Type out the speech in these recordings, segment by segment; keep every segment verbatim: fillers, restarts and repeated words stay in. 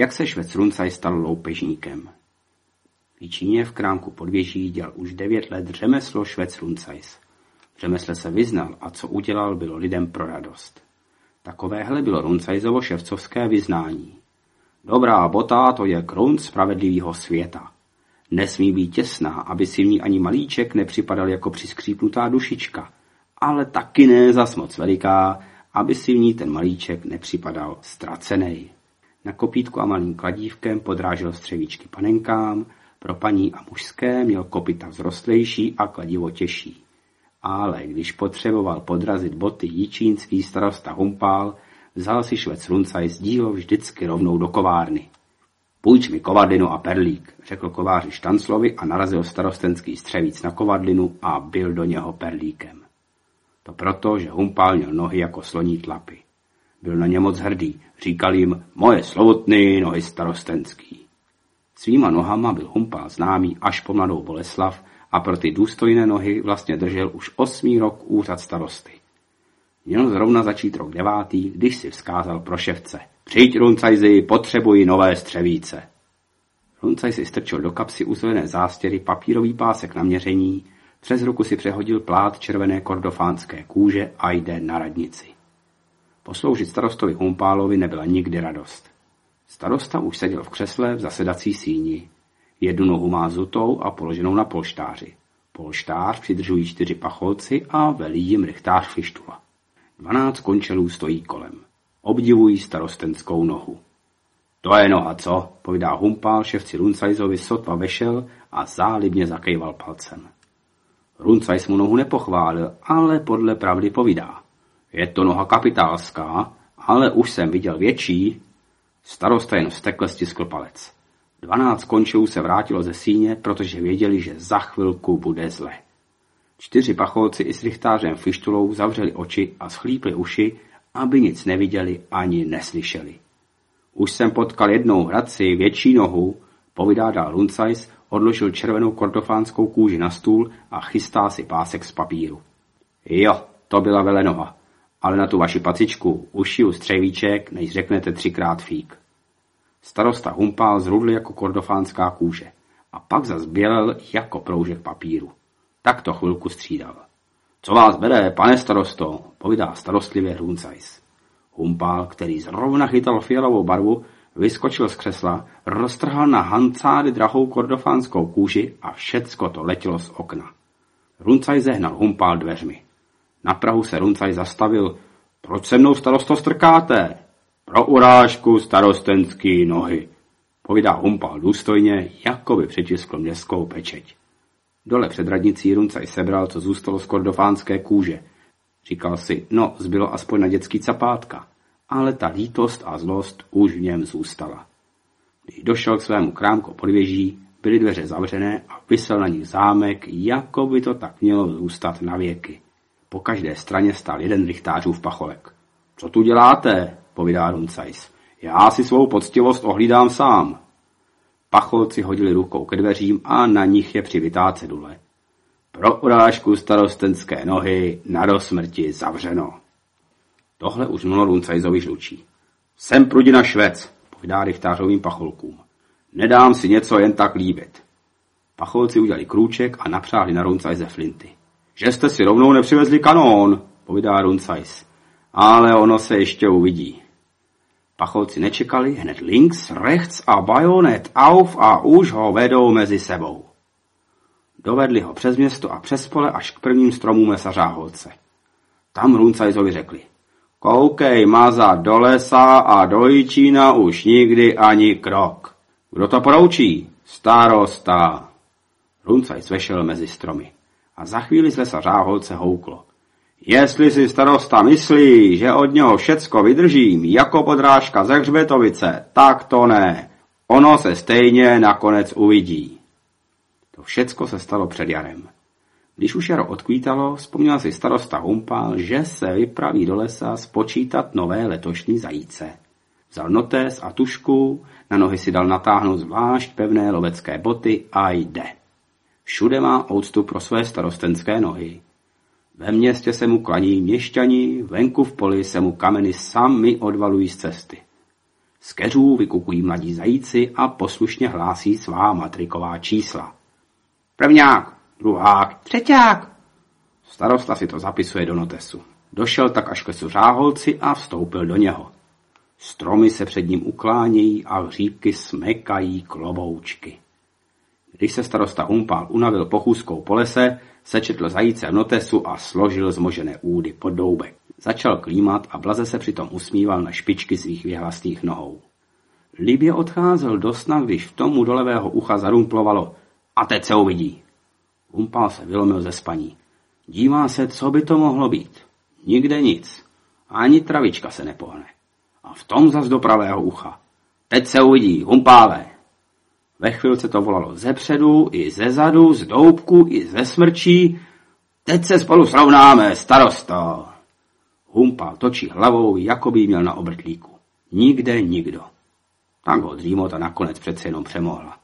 jak se švec Runcajs stal loupežníkem. V Jičíně v krámku Podvěží dělal už devět let řemeslo švec Runcajs. V řemesle se vyznal a co udělal, bylo lidem pro radost. Takovéhle bylo Runcajsovo ševcovské vyznání. Dobrá bota, to je krunc spravedlivého světa. Nesmí být těsná, aby si v ní ani malíček nepřipadal jako přiskřípnutá dušička, ale taky ne zas moc veliká, aby si v ní ten malíček nepřipadal ztracenej. Na kopítku a malým kladívkem podrážel střevíčky panenkám, pro paní a mužské měl kopyta vzrostlejší a kladivo těžší. Ale když potřeboval podrazit boty jičínský starosta Humpál, vzal si švec Runcajs dílo vždycky rovnou do kovárny. Půjč mi kovadlinu a perlík, řekl kováři Štanclovi a narazil starostenský střevíc na kovadlinu a bil do něho perlíkem. To proto, že Humpál měl nohy jako sloní tlapy. Byl na ně moc hrdý, říkal jim moje slovutný nohy starostenský. Svýma nohama byl Humpál známý až po Mladou Boleslav a pro ty důstojné nohy vlastně držel už osmý rok úřad starosty. Měl zrovna začít rok devátý, když si vzkázal pro ševce. Přijď, Runcajsi, potřebuji nové střevíce. Runcajs si strčil do kapsy uzvené zástěry papírový pásek na měření, přes ruku si přehodil plát červené kordofánské kůže a jde na radnici. Posloužit starostovi Humpálovi nebyla nikdy radost. Starosta už seděl v křesle v zasedací síni. Jednu nohu má zutou a položenou na polštáři. Polštář přidržují čtyři pacholci a velí jim rychtář Fištula. Dvanáct končelů stojí kolem. Obdivují starostenskou nohu. To je noha, co? Povídá Humpál ševci Runcajsovi, sotva vešel a zálibně zakejval palcem. Runcajs mu nohu nepochválil, ale podle pravdy povídá. Je to noha kapitálská, ale už jsem viděl větší. Starosta jen vztekle stiskl palec. Dvanáct končelů se vrátilo ze síně, protože věděli, že za chvilku bude zle. Čtyři pacholci i s rychtářem Fištulou zavřeli oči a schlípli uši, aby nic neviděli ani neslyšeli. Už jsem potkal jednou hradci větší nohu, povídá dál Runcajs, odložil červenou kordofánskou kůži na stůl a chystá si pásek z papíru. Jo, to byla velenoha, ale na tu vaši pacičku ušiju střevíček, než řeknete třikrát fík. Starosta Humpál zrudl jako kordofánská kůže a pak zas bělel jako proužek papíru. Tak to chvilku střídal. Co vás bere, pane starosto, povídá starostlivě Runcajs. Humpál, který zrovna chytal fialovou barvu, vyskočil z křesla, roztrhal na hancády drahou kordofánskou kůži a všecko to letělo z okna. Runcajs zehnal Humpál dveřmi. Na prahu se Runcajs zastavil. Proč se mnou, starosto, strkáte? Pro urážku starostenský nohy, povídá Humpál důstojně, jako by přetiskl městskou pečeť. Dole před radnicí Runcajs sebral, co zůstalo z kordofánské kůže. Říkal si, no, zbylo aspoň na dětský capátka, ale ta lítost a zlost už v něm zůstala. Když došel k svému krámku Podvěží, byly dveře zavřené a visel na nich zámek, jako by to tak mělo zůstat na věky. Po každé straně stál jeden rychtářův pacholek. Co tu děláte? Povídá Runcajs. Já si svou poctivost ohlídám sám. Pacholci hodili rukou ke dveřím a na nich je přivitá cedule. Pro urážku starostenské nohy na dosmrti zavřeno. Tohle už mnulo Runcajsovi žlučí. Jsem prudina švec, povídá rychtářovým pacholkům. Nedám si něco jen tak líbit. Pacholci udělali krůček a napřáhli na Runcajse flinty. Že jste si rovnou nepřivezli kanón, povídá Runcajs. Ale ono se ještě uvidí. Pacholci nečekali, hned links, rechts a bajonet auf a už ho vedou mezi sebou. Dovedli ho přes město a přes pole až k prvním stromům lesa Řáholce. Tam Runcajsovi řekli. Koukej, maza, do lesa a do Jičína už nikdy ani krok. Kdo to poroučí? Starosta. Runcajs vešel mezi stromy a za chvíli z lesa Řáholce houklo. Jestli si starosta myslí, že od něho všecko vydržím, jako podrážka ze Hřbetovice, tak to ne. Ono se stejně nakonec uvidí. To všecko se stalo před jarem. Když už jaro odkvítalo, vzpomněl si starosta Humpál, že se vypraví do lesa spočítat nové letošní zajíce. Vzal notés a tušku, na nohy si dal natáhnout zvlášť pevné lovecké boty a jde. Všude má úctu pro své starostenské nohy. Ve městě se mu klaní měšťani, venku v poli se mu kameny sami odvalují z cesty. Z keřů vykukují mladí zajíci a poslušně hlásí svá matriková čísla. Prvňák, druhák, třeťák. Starosta si to zapisuje do notesu. Došel tak až k lesu Řáholci a vstoupil do něho. Stromy se před ním uklánějí a hříbky smekají kloboučky. Když se starosta Humpál unavil pochůzkou po lese, sečetl zajíce v notesu a složil zmožené údy pod doubek. Začal klímat a blaze se přitom usmíval na špičky svých věhlasných nohou. Libě odcházel do sna, když v tomu do levého ucha zarumplovalo. A teď se uvidí. Humpál se vylomil ze spaní. Dívá se, co by to mohlo být. Nikde nic. Ani travička se nepohne. A v tom zas do pravého ucha. Teď se uvidí, Humpále. Ve chvilce to volalo zepředu, i zezadu, z doubku, i ze smrčí. Teď se spolu srovnáme, starosto. Humpál točí hlavou, jako by měl na obrtlíku. Nikde nikdo. Tak ho dřímota nakonec přece jenom přemohla.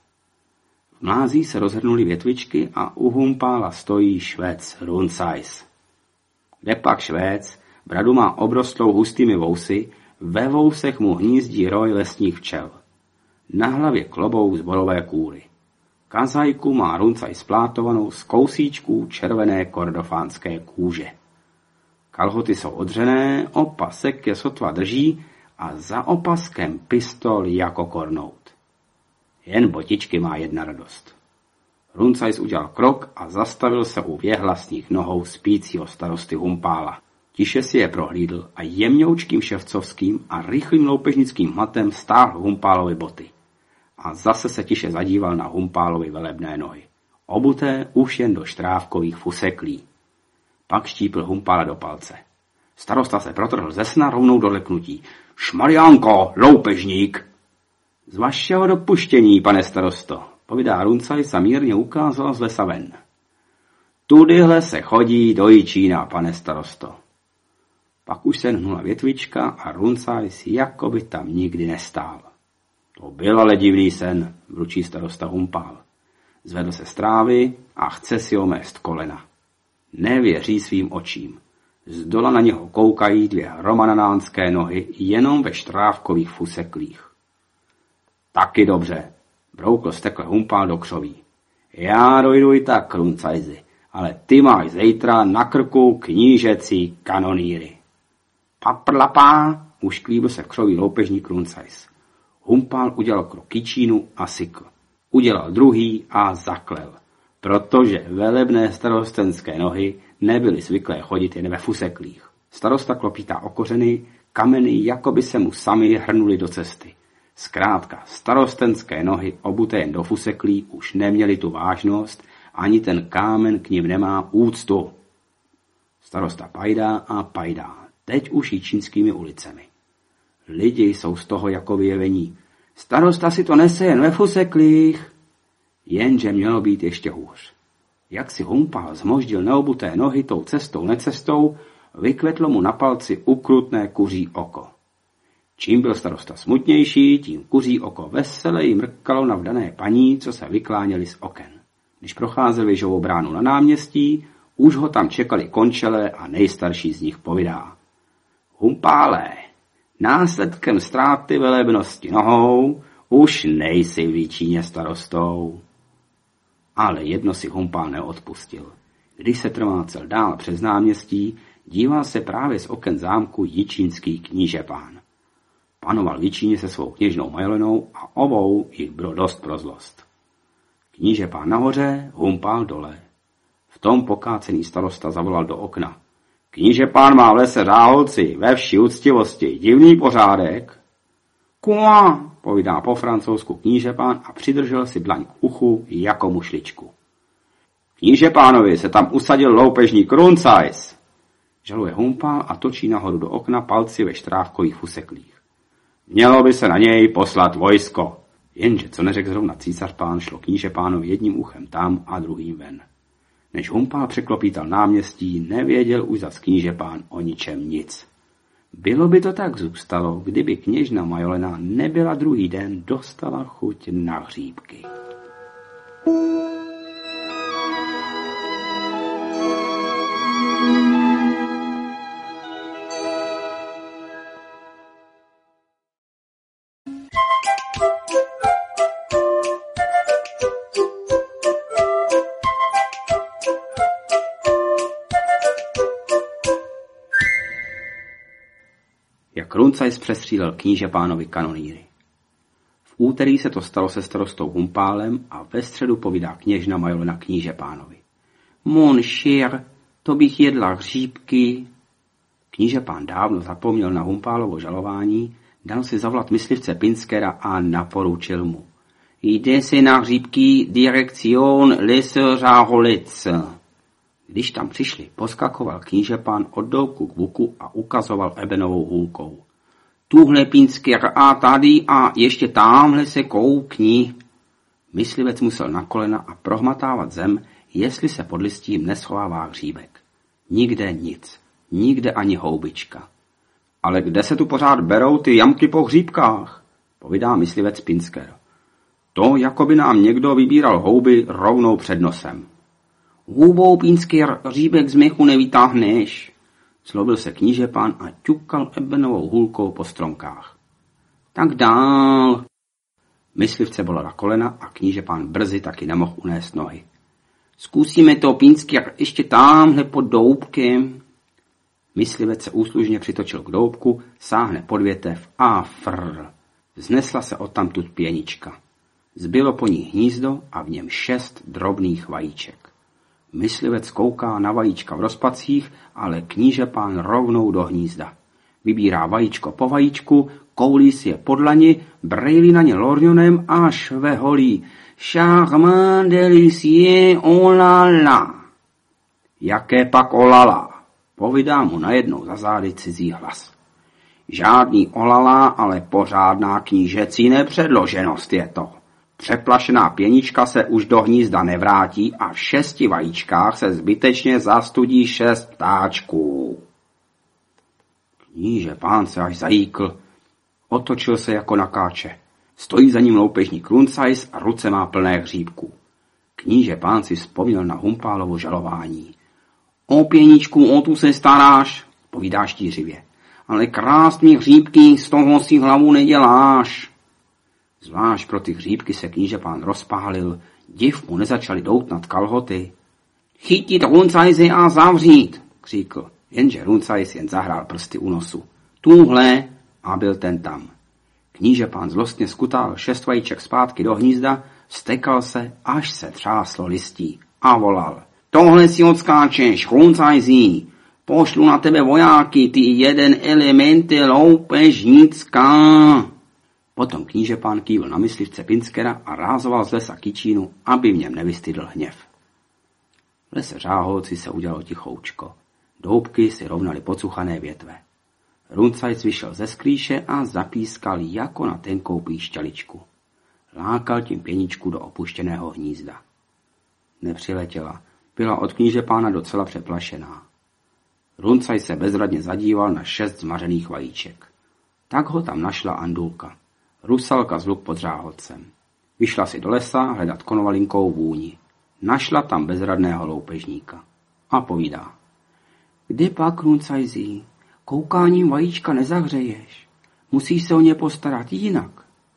V mlází se rozhrnuly větvičky a u Humpála stojí Švec Runcajs. Kde pak Švec? Bradu má obrostlou hustými vousy, ve vousech mu hnízdí roj lesních včel. Na hlavě klobouk z borové kůry. Kazajku má Runcajs plátovanou z kousíčků červené kordofánské kůže. Kalhoty jsou odřené, opasek je sotva drží a za opaskem pistol jako kornout. Jen botičky má jedna radost. Runcajs udělal krok a zastavil se u věhlasných nohou spícího starosty Humpála. Tiše si je prohlídl a jemňoučkým ševcovským a rychlým loupežnickým hmatem stáhl Humpálovi boty. A zase se tiše zadíval na Humpálovi velebné nohy. Obuté už jen do štrávkových fuseklí. Pak štípl Humpála do palce. Starosta se protrhl ze sna rovnou do leknutí. Šmariánko, loupežník! Z vašeho dopuštění, pane starosto, povídá Runcajs a mírně ukázal z lesa ven. Tudyhle se chodí do Jičína, pane starosto. Pak už se hnula větvička a Runcajs jako by tam nikdy nestál. To byl ale divný sen, vručí starosta Humpál. Zvedl se z trávy a chce si omést kolena. Nevěří svým očím. Zdola na něho koukají dvě romananánské nohy jenom ve štrávkových fuseklích. Taky dobře, broukl stekle Humpál do křoví. Já dojdu i tak, Runcajsi, ale ty máš zítra na krku knížecí kanonýry. Paprlapá, ušklíbil se v křoví loupežník Runcajs. Humpál udělal krok k Jičínu a sykl. Udělal druhý a zaklel, protože velebné starostenské nohy nebyly zvyklé chodit jen ve fuseklích. Starosta klopítá o kořeny, kameny jako by se mu sami hrnuli do cesty. Zkrátka, starostenské nohy obuté jen do fuseklí už neměly tu vážnost, ani ten kámen k nim nemá úctu. Starosta pajdá a pajdá, teď už jičínskými ulicemi. Lidi jsou z toho jako vyjevení. Starosta si to nese jen ve fuseklích. Jenže mělo být ještě hůř. Jak si Humpál zmoždil neobuté nohy tou cestou necestou, vykvetlo mu na palci ukrutné kuří oko. Čím byl starosta smutnější, tím kuří oko veseleji mrkalo na vdané paní, co se vykláněly z oken. Když procházel věžovou bránu na náměstí, už ho tam čekali končelé a nejstarší z nich povídá. Humpále, následkem ztráty velebnosti nohou už nejsi v Jičíně starostou. Ale jedno si Humpál neodpustil. Když se trmácel dál přes náměstí, díval se právě z oken zámku jičínský knížepán. Panoval v Jičíně se svou kněžnou Majolenou a obou jich bylo dost pro zlost. Knížepán nahoře, Humpál dole. V tom pokácený starosta zavolal do okna. Knížepán má v lese Řáholci ve vší úctivosti divný pořádek. Kua, povídá po francouzsku knížepán a přidržel si dlaň k uchu jako mušličku. Knížepánovi se tam usadil loupežník Runcajs. Žaluje Humpál a točí nahoru do okna palci ve štrávkových fuseklích. Mělo by se na něj poslat vojsko. Jenže co neřekl zrovna císař pán, šlo knížepánovi jedním uchem tam a druhým ven. Než Humpál překlopítal náměstí, nevěděl už zas knížepán o ničem nic. Bylo by to tak zůstalo, kdyby kněžna Majolena nebyla druhý den dostala chuť na hříbky. jak Runcajs přestřílel kníže pánovi kanonýry. V úterý se to stalo se starostou Humpálem a ve středu povídá kněžna Majolena kníže pánovi. Mon cher, to bych jedla hříbky. Kníže pán dávno zapomněl na Humpálovo žalování, dal si zavolat myslivce Pinskera a naporučil mu. Jde se na hříbky direkcion Leseřáholec. Když tam přišli, poskakoval kníže pán od doubku k buku a ukazoval ebenovou hůlkou. Tuhle Pinsker a tady a ještě tamhle se koukni. Myslivec musel na kolena a prohmatávat zem, jestli se pod listím neschovává hříbek. Nikde nic, nikde ani houbička. Ale kde se tu pořád berou ty jamky po hříbkách? Povídá myslivec Pinsker. To, jako by nám někdo vybíral houby rovnou před nosem. Hůbou, Pinsker, hříbek z mechu nevytáhneš. Zlobil se kníže pán a ťukal ebenovou hůlkou po stronkách. Tak dál. Myslivce bolala kolena a kníže pán brzy taky nemohl unést nohy. Zkusíme to, Pinsker, ještě támhle pod doubkem. Myslivec se úslužně přitočil k doubku, sáhne pod větev a frr. Vznesla se odtamtud pěnička. Zbylo po ní hnízdo a v něm šest drobných vajíček. Myslivec kouká na vajíčka v rozpacích, ale kníže pán rovnou do hnízda. Vybírá vajíčko po vajíčku, koulí si je pod lani, brejlí na ně lorňonem a šveholí. Charmant delicie, olala. Jaké pak olala? Povídá mu najednou za zády cizí hlas. Žádný olala, ale pořádná knížecí nepředloženost je to. Přeplašená pěnička se už do hnízda nevrátí a v šesti vajíčkách se zbytečně zastudí šest ptáčků. Kníže pán se až zajíkl. Otočil se jako na káče. Stojí za ním loupežník Runcajs a ruce má plné hříbků. Kníže pán si vzpomněl na Humpálovo žalování. O pěničku, o tu se staráš, povídá štířivě. Ale krásný hříbky, z toho si hlavu neděláš. Zvlášť pro ty hříbky se kníže pán rozpálil, div mu nezačali doutnat kalhoty. Chytit Runcajse a zavřít, kříkl, jenže Runcajs jen zahrál prsty u nosu. Tuhle, a byl ten tam. Kníže pán zlostně skutal šest vajíček zpátky do hnízda, vztekal se, až se třáslo listí a volal. Tohle si odskáčeš, Runcajsi, pošlu na tebe vojáky, ty jeden elemente loupežnická. Potom kníže pán kývl na myslivce Pinskera a rázoval z lesa kyčínu, aby v něm nevystydl hněv. V lese Řáholci se udělalo tichoučko. Doubky si rovnaly pocuchané větve. Runcajs vyšel ze sklíše a zapískal jako na tenkou píšťaličku. Lákal tím pěničku do opuštěného hnízda. Nepřiletěla, byla od kníže pána docela přeplašená. Runcajs se bezradně zadíval na šest zmařených vajíček. Tak ho tam našla Andulka. Rusalka z luk pod Řáholcem. Vyšla si do lesa hledat konovalinkou vůni. Našla tam bezradného loupežníka. A povídá. Kde pak, Runcajsi? Koukáním vajíčka nezahřeješ. Musíš se o ně postarat jinak.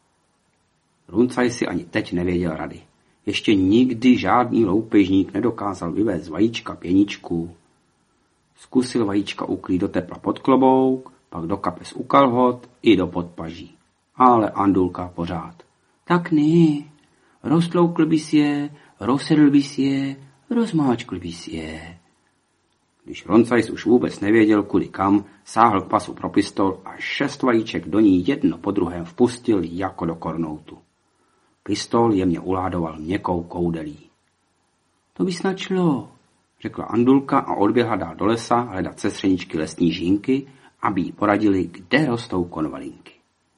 Runcajs si ani teď nevěděl rady. Ještě nikdy žádný loupežník nedokázal vyvést z vajíčka pěničku. Zkusil vajíčka uklít do tepla pod klobouk, pak do kapes u kalhot i do podpaží. Ale Andulka pořád. Tak ne, roztloukl bys je, rozsedl bys je, rozmáčkl bys je. Když Runcajs už vůbec nevěděl kudy kam, sáhl k pasu pro pistol a šest vajíček do ní jedno po druhém vpustil jako do kornoutu. Pistol jemně uládoval měkkou koudelí. To by snad šlo, řekla Andulka a odběhla dál do lesa hledat sestřeničky lesní žínky, aby jí poradili, kde rostou konvalinky.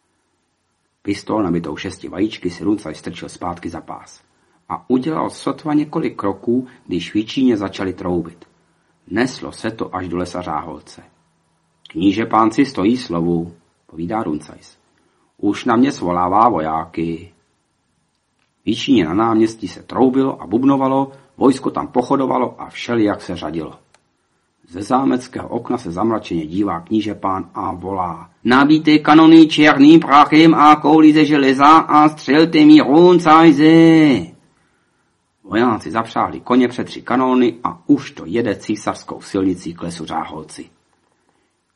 Pistol nabitou šesti vajíčky si Runcajs strčil zpátky za pás a udělal sotva několik kroků, když výčíně začali troubit. Neslo se to až do lesa Řáholce. Kníže pán si stojí slovu, povídá Runcajs. Už na mě svolává vojáky. Výčíně na náměstí se troubilo a bubnovalo, vojsko tam pochodovalo a všelijak se řadilo. Ze zámeckého okna se zamračeně dívá kníže pán a volá. Nabíte kanony černým prachem a kouli ze železa a střelte mi Runcajse. Vojáci zapřáhli koně před tři kanóny a už to jede císařskou silnicí k lesu Řáholci.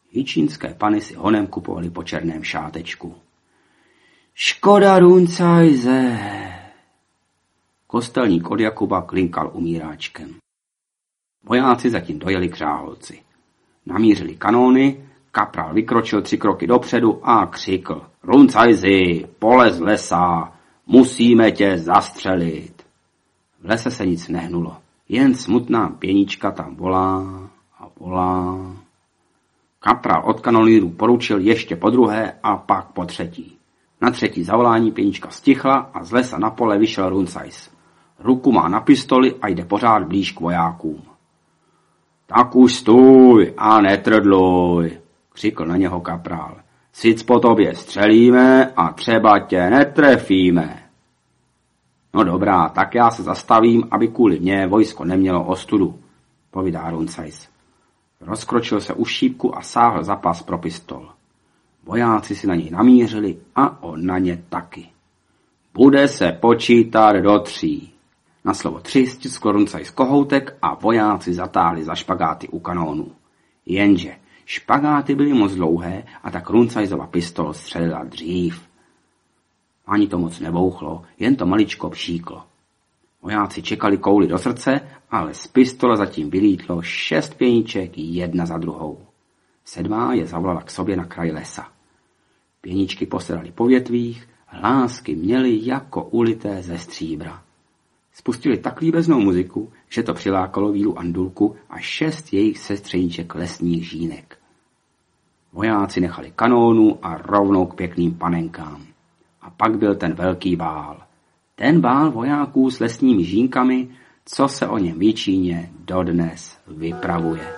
Jičínské pany si honem kupovali po černém šátečku. Škoda Runcajse. Kostelník od Jakuba klinkal umíráčkem. Vojáci zatím dojeli k Řáholci. Namířili kanóny, kapral vykročil tři kroky dopředu a křikl. Runcajsi, polez lesa, musíme tě zastřelit. V lese se nic nehnulo, jen smutná pěnička tam volá a volá. Kapral od kanonýrů poručil ještě po druhé a pak po třetí. Na třetí zavolání pěnička stichla a z lesa na pole vyšel Runcajs. Ruku má na pistoli a jde pořád blíž k vojákům. Tak už stůj a netrdluj, křikl na něho kaprál. Sic po tobě střelíme a třeba tě netrefíme. No dobrá, tak já se zastavím, aby kvůli mně vojsko nemělo ostudu, povídá Runcajs. Rozkročil se u šípku a sáhl za pas pro pistol. Vojáci si na něj namířili a on na ně taky. Bude se počítat do tří. Na slovo tři stiskl Runcajs kohoutek a vojáci zatáhli za špagáty u kanónů. Jenže špagáty byly moc dlouhé a tak Runcajsova pistol střelila dřív. Ani to moc nebouchlo, jen to maličko pšíklo. Vojáci čekali kouli do srdce, ale z pistole zatím vylítlo šest pěniček jedna za druhou. Sedmá je zavolala k sobě na kraj lesa. Pěničky posedali po větvích, hlásky měly jako ulité ze stříbra. Spustili tak líbeznou muziku, že to přilákalo Vílu Andulku a šest jejich sestřeniček lesních žínek. Vojáci nechali kanónu a rovnou k pěkným panenkám. A pak byl ten velký bál. Ten bál vojáků s lesními žínkami, co se o něm v Jičíně dodnes vypravuje.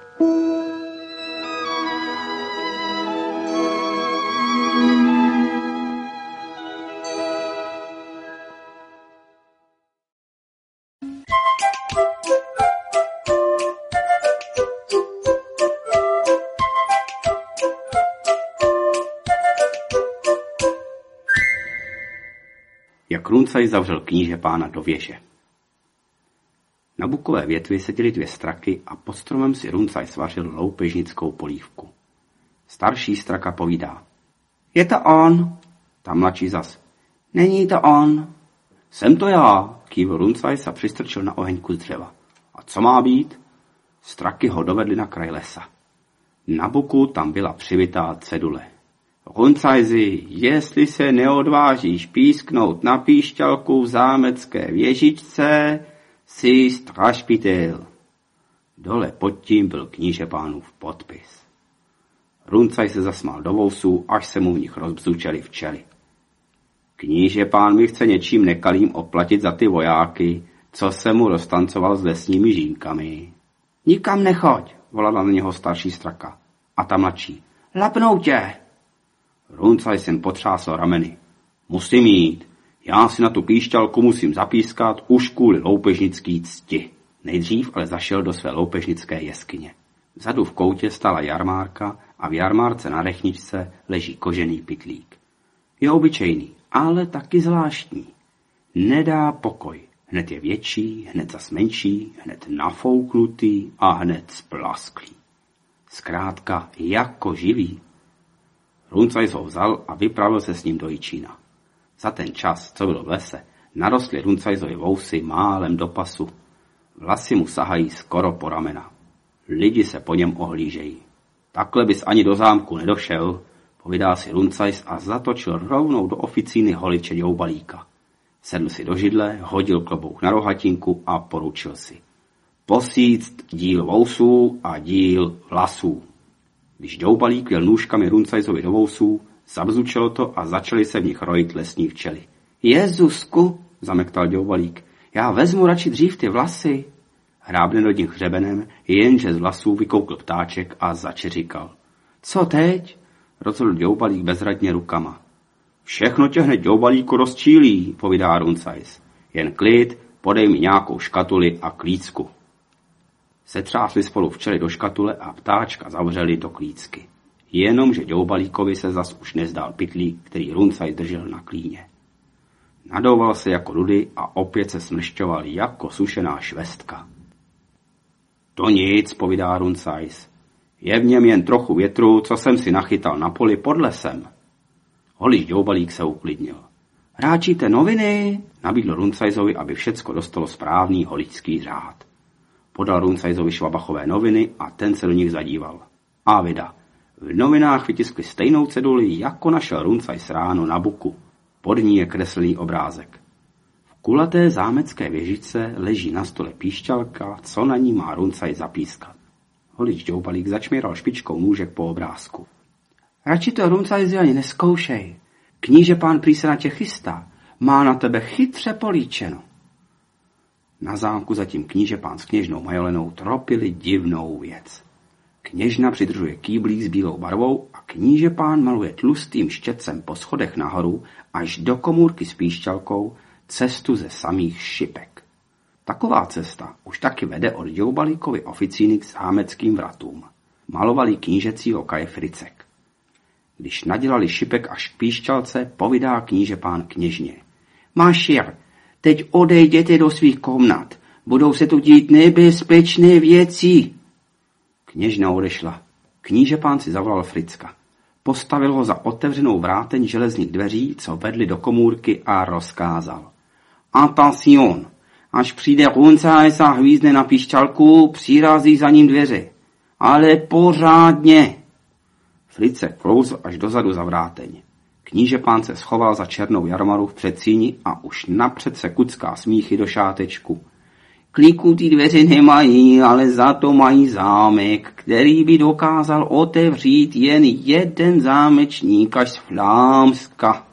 Jak Runcajs zavřel kníže pána do věže. Na bukové větvi seděly dvě straky a pod stromem si Runcajs vařil loupežnickou polívku. Starší straka povídá. Je to on. Ta mladší zas. Není to on. Jsem to já, kývl Runcajs a přistrčil na oheň kus dřeva. A co má být? Straky ho dovedly na kraj lesa. Na buku tam byla přivitá cedule. Runcajsi, jestli se neodvážíš písknout na píšťalku v zámecké věžičce, jsi strašpitel. Dole pod tím byl knížepánův podpis. Runcajs se zasmál do vousů, až se mu v nich rozbzučely včely. Knížepán mi chce něčím nekalým oplatit za ty vojáky, co se mu roztancoval s lesními žínkami. Nikam nechoď, volala na něho starší straka. A ta mladší. Lapnou tě. Runcajs jen potřásl rameny. Musím jít. Já si na tu píšťalku musím zapískat už kvůli loupežnický cti. Nejdřív ale zašel do své loupežnické jeskyně. Vzadu v koutě stala jarmárka a v jarmárce na rechničce leží kožený pytlík. Je obyčejný, ale taky zvláštní. Nedá pokoj. Hned je větší, hned zas menší, hned nafouknutý a hned splasklý. Zkrátka jako živý. Runcajs ho vzal a vypravil se s ním do Jičína. Za ten čas, co byl v lese, narostly Runcajsovi vousy málem do pasu. Vlasy mu sahají skoro po ramena. Lidi se po něm ohlížejí. Takhle bys ani do zámku nedošel, povídá si Runcajs a zatočil rovnou do oficíny holiče Ďoubalíka. Sedl si do židle, hodil klobouk na rohatinku a poručil si. Posíct díl vousů a díl vlasů. Když Ďoubalík jel nůžkami Runcajsovi do vousů, zabzučelo to a začaly se v nich rojit lesní včely. Jezusku, zamektal Ďoubalík, já vezmu radši dřív ty vlasy. Hrábne do nich hřebenem, jenže z vlasů vykoukl ptáček a začeříkal. Co teď? Rozhodl Ďoubalík bezradně rukama. Všechno tě hned Ďoubalíku rozčílí, povídá Runcajs. Jen klid, podej mi nějakou škatuli a klícku. Setřásli spolu včely do škatule a ptáčka zavřeli do klícky. Jenomže Ďoubalíkovi se zas už nezdál pytlík, který Runcajs držel na klíně. Nadouval se jako rudy a opět se smršťoval jako sušená švestka. To nic, povídá Runcajs. Je v něm jen trochu větru, co jsem si nachytal na poli pod lesem. Holič Ďoubalík se uklidnil. Ráčíte noviny? Nabídl Runcajzovi, aby všecko dostalo správný holičský řád. Podal Runcajzovi Švabachové noviny a ten se do nich zadíval. A vida. V novinách vytiskli stejnou ceduli, jako našel Runcajs ráno na buku. Pod ní je kreslený obrázek. V kulaté zámecké věžičce leží na stole píšťalka, co na ní má Runcajs zapískat. Holič Ďoubalík začměral špičkou nůžek po obrázku. Radši to, Runcajsi, ani neskoušej. Kníže pán prý se na tě chystá. Má na tebe chytře políčeno. Na zámku zatím kníže pán s kněžnou Majolenou tropili divnou věc. Kněžna přidržuje kýblík s bílou barvou a kníže pán maluje tlustým štětcem po schodech nahoru až do komůrky s píšťalkou cestu ze samých šipek. Taková cesta už taky vede od Ďoubalíkovy oficíny k zámeckým vratům. Malovalý knížecí lokaj Fricek. Když nadělali šipek až k píšťalce, povídá kníže pán kněžně. Mašir, teď odejděte do svých komnat. Budou se tu dít nebezpečné věci. Kněžna odešla. Kníže pán si zavolal Fricka. Postavil ho za otevřenou vráteň železných dveří, co vedli do komůrky, a rozkázal. Attention, až přijde Runcajs a hvízdne na píšťalku, přirazí za ním dveře. Ale pořádně. Fricek klouzl až dozadu za vráteň. Kníže pán se schoval za černou jarmaru v předsíni a už napřed se kucká smíchy do šátečku. Kliku ty dveře nemají, ale za to mají zámek, který by dokázal otevřít jen jeden zámečník až z Flámska.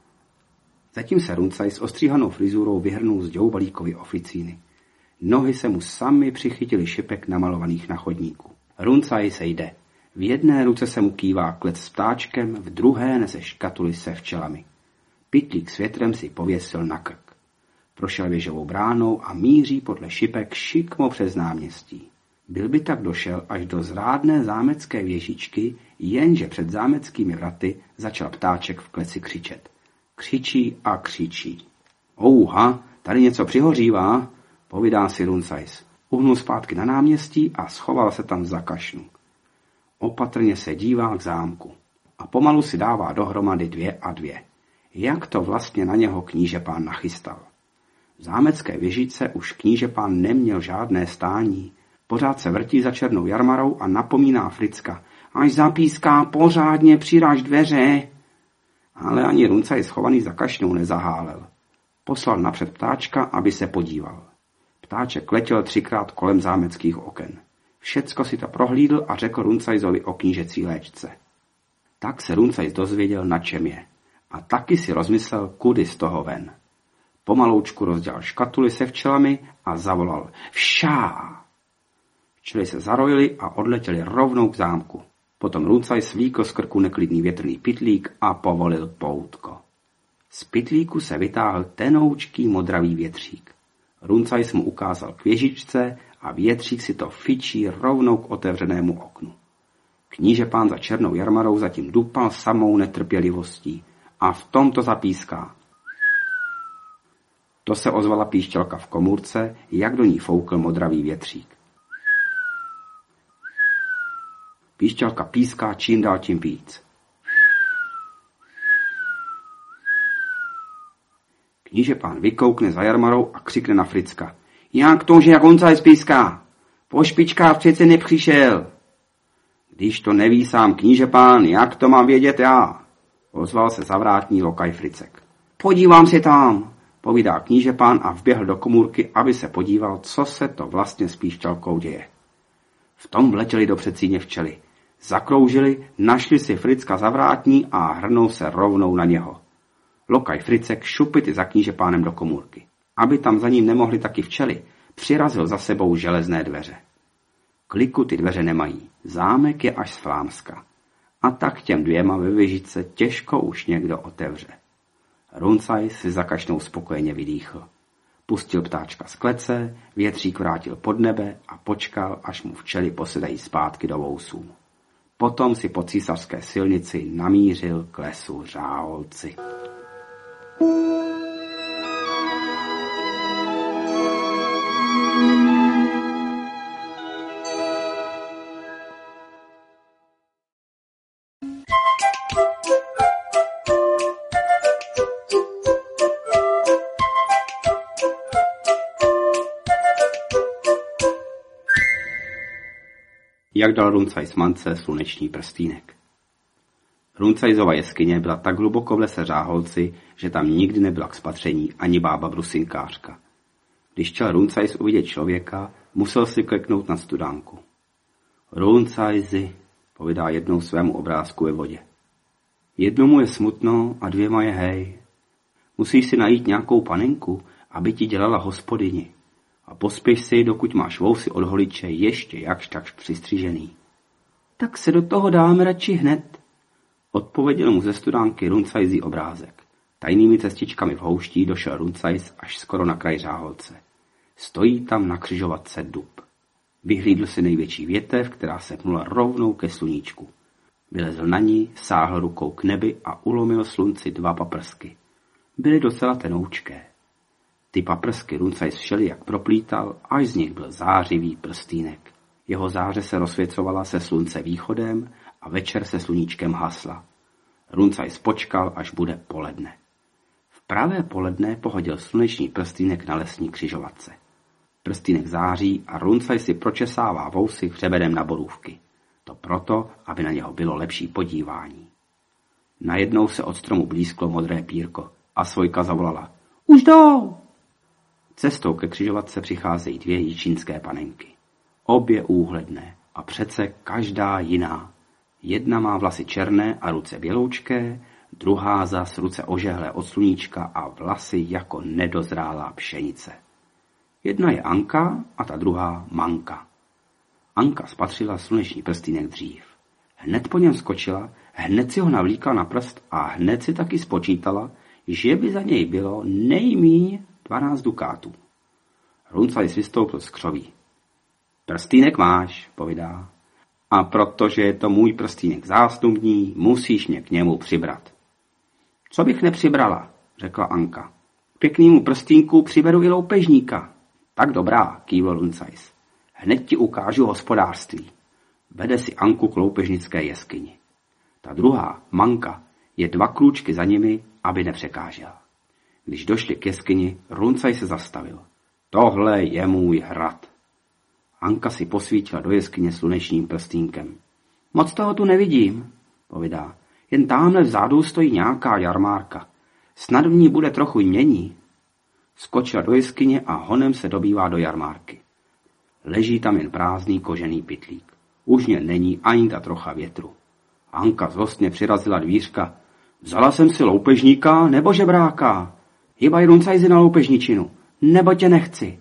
Zatím se Runcajs s ostříhanou frizurou vyhrnul z Ďoubalíkovy oficíny. Nohy se mu sami přichytili šipek namalovaných na chodníku. Runcajs se jde. V jedné ruce se mu kývá klec s ptáčkem, v druhé nese škatuli se včelami. Pytlík s větrem si pověsil na krk. Prošel věžovou bránou a míří podle šipek šikmo přes náměstí. Byl by tak došel až do zrádné zámecké věžičky, jenže před zámeckými vraty začal ptáček v kleci křičet. Křičí a křičí. Ouha, tady něco přihořívá, povídá si Runcajs. Uhnul zpátky na náměstí a schoval se tam za kašnu. Opatrně se dívá k zámku a pomalu si dává dohromady dvě a dvě. Jak to vlastně na něho kníže pán nachystal? V zámecké věžičce už kníže pán neměl žádné stání. Pořád se vrtí za černou jarmarou a napomíná Fricka. Až zapíská, pořádně přiráž dveře. Ale ani Runcajs schovaný za kašnou nezahálel. Poslal napřed ptáčka, aby se podíval. Ptáček letěl třikrát kolem zámeckých oken. Všecko si to prohlídl a řekl Runcajsovi o knížecí léčce. Tak se Runcajs dozvěděl, na čem je. A taky si rozmyslel, kudy z toho ven. Pomaloučku rozdělal škatuli se včelami a zavolal Všá! Včely se zarojily a odletěly rovnou k zámku. Potom Runcajs svlíkl z krku neklidný větrný pytlík a povolil poutko. Z pytlíku se vytáhl tenoučký modravý větřík. Runcajs mu ukázal k věžičce a větřík si to fičí rovnou k otevřenému oknu. Kníže pán za černou jarmarou zatím dupal samou netrpělivostí a v tom to zapíská. To se ozvala píšťalka v komůrce, jak do ní foukl modravý větřík. Píšťalka píská čím dál tím víc. Kníže pán vykoukne za jarmarou a křikne na Fricka. Jak to, že Runcajs píská? Po špičkách přece nepřišel. Když to neví sám kníže pán, jak to mám vědět já? Ozval se zavrátní lokaj Fricek. Podívám se tam, povídá kníže pán a vběhl do komůrky, aby se podíval, co se to vlastně s píšťalkou děje. V tom vletěli do předsíně včely. Zakroužili, našli si Fricka zavrátní a hrnou se rovnou na něho. Lokaj Fricek šupity za kníže pánem do komůrky. Aby tam za ním nemohli taky včely, přirazil za sebou železné dveře. Kliku ty dveře nemají, zámek je až z Flámska. A tak těm dvěma ve věžičce těžko už někdo otevře. Runcajs si za kašnou spokojeně vydýchl. Pustil ptáčka z klece, větřík vrátil pod nebe a počkal, až mu včely posedají zpátky do vousů. Potom si po císařské silnici namířil k lesu Řáholci. jak dal Runcajs mance sluneční prstýnek. Runcajsova jeskyně byla tak hluboko v lese Řáholci, že tam nikdy nebyla k spatření ani bába brusinkářka. Když chtěl Runcajs uvidět člověka, musel si kleknout na studánku. Runcajsi, povídá jednou svému obrázku ve vodě. Jednomu je smutno a dvěma je hej. Musíš si najít nějakou panenku, aby ti dělala hospodyni. A pospěš si, dokud máš vousy od holiče ještě jakž takž přistřižený. Tak se do toho dáme radši hned, odpověděl mu ze studánky Runcajsí obrázek. Tajnými cestičkami v houští došel Runcajs až skoro na kraj Řáholce. Stojí tam na křižovatce dub. Vyhlídl si největší větev, která se pnula rovnou ke sluníčku. Vylezl na ní, sáhl rukou k nebi a ulomil slunci dva paprsky. Byly docela tenoučké. Ty paprsky Runcajs všeli jak proplítal, až z nich byl zářivý prstýnek. Jeho záře se rozsvěcovala se slunce východem a večer se sluníčkem hasla. Runcajs počkal, až bude poledne. V pravé poledne pohodil sluneční prstýnek na lesní křižovatce. Prstýnek září a Runcajs si pročesává vousy hřebenem na borůvky. To proto, aby na něho bylo lepší podívání. Najednou se od stromu blízklo modré pírko a svojka zavolala. Už jdou! Cestou ke křižovatce přicházejí dvě jičínské panenky. Obě úhledné a přece každá jiná. Jedna má vlasy černé a ruce běloučké, druhá zas ruce ožehlé od sluníčka a vlasy jako nedozrálá pšenice. Jedna je Anka a ta druhá Manka. Anka spatřila sluneční prstýnek dřív. Hned po něm skočila, hned si ho navlíkla na prst a hned si taky spočítala, že by za něj bylo nejmíň dvanáct dukátů. Runcajs vystoupil z křoví. Prstýnek máš, povídá. A protože je to můj prstýnek zástupní, musíš mě k němu přibrat. Co bych nepřibrala, řekla Anka. K pěknému prstýnku přiberu i loupežníka. Tak dobrá, kývl Runcajs. Hned ti ukážu hospodářství. Vede si Anku k loupežnické jeskyni. Ta druhá, Manka, je dva krůčky za nimi, aby nepřekážela. Když došli k jeskyni, Runcajs se zastavil. Tohle je můj hrad. Anka si posvítila do jeskyně slunečním prstýnkem. Moc toho tu nevidím, povídá. Jen támhle vzadu stojí nějaká jarmárka. Snad v ní bude trochu jmění. Skočila do jeskyně a honem se dobývá do jarmárky. Leží tam jen prázdný kožený pytlík. Už něm není ani ta trocha větru. Anka zlostně přirazila dvířka. Vzala jsem si loupežníka nebo žebráka. Hýbaj Runcajsi na loupežničinu, nebo tě nechci.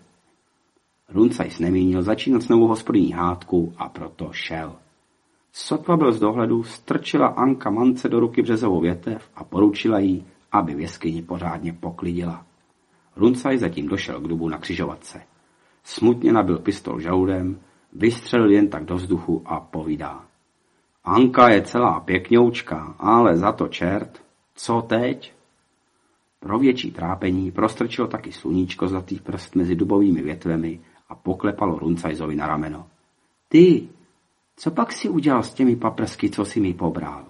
Runcajs nemínil začínat s novou hospodyní hádku a proto šel. Sotva byl z dohledu, strčila Anka Mance do ruky březovou větev a poručila jí, aby v jeskyni pořádně poklidila. Runcajs zatím došel k dubu na křižovatce. Smutně nabil pistol žaludem, vystřelil jen tak do vzduchu a povídá. Anka je celá pěkňoučka, ale za to čert. Co teď? Pro větší trápení prostrčilo taky sluníčko zlatý prst mezi dubovými větvemi a poklepalo Runcajsovi na rameno. Ty, co pak si udělal s těmi paprsky, co si mi pobral?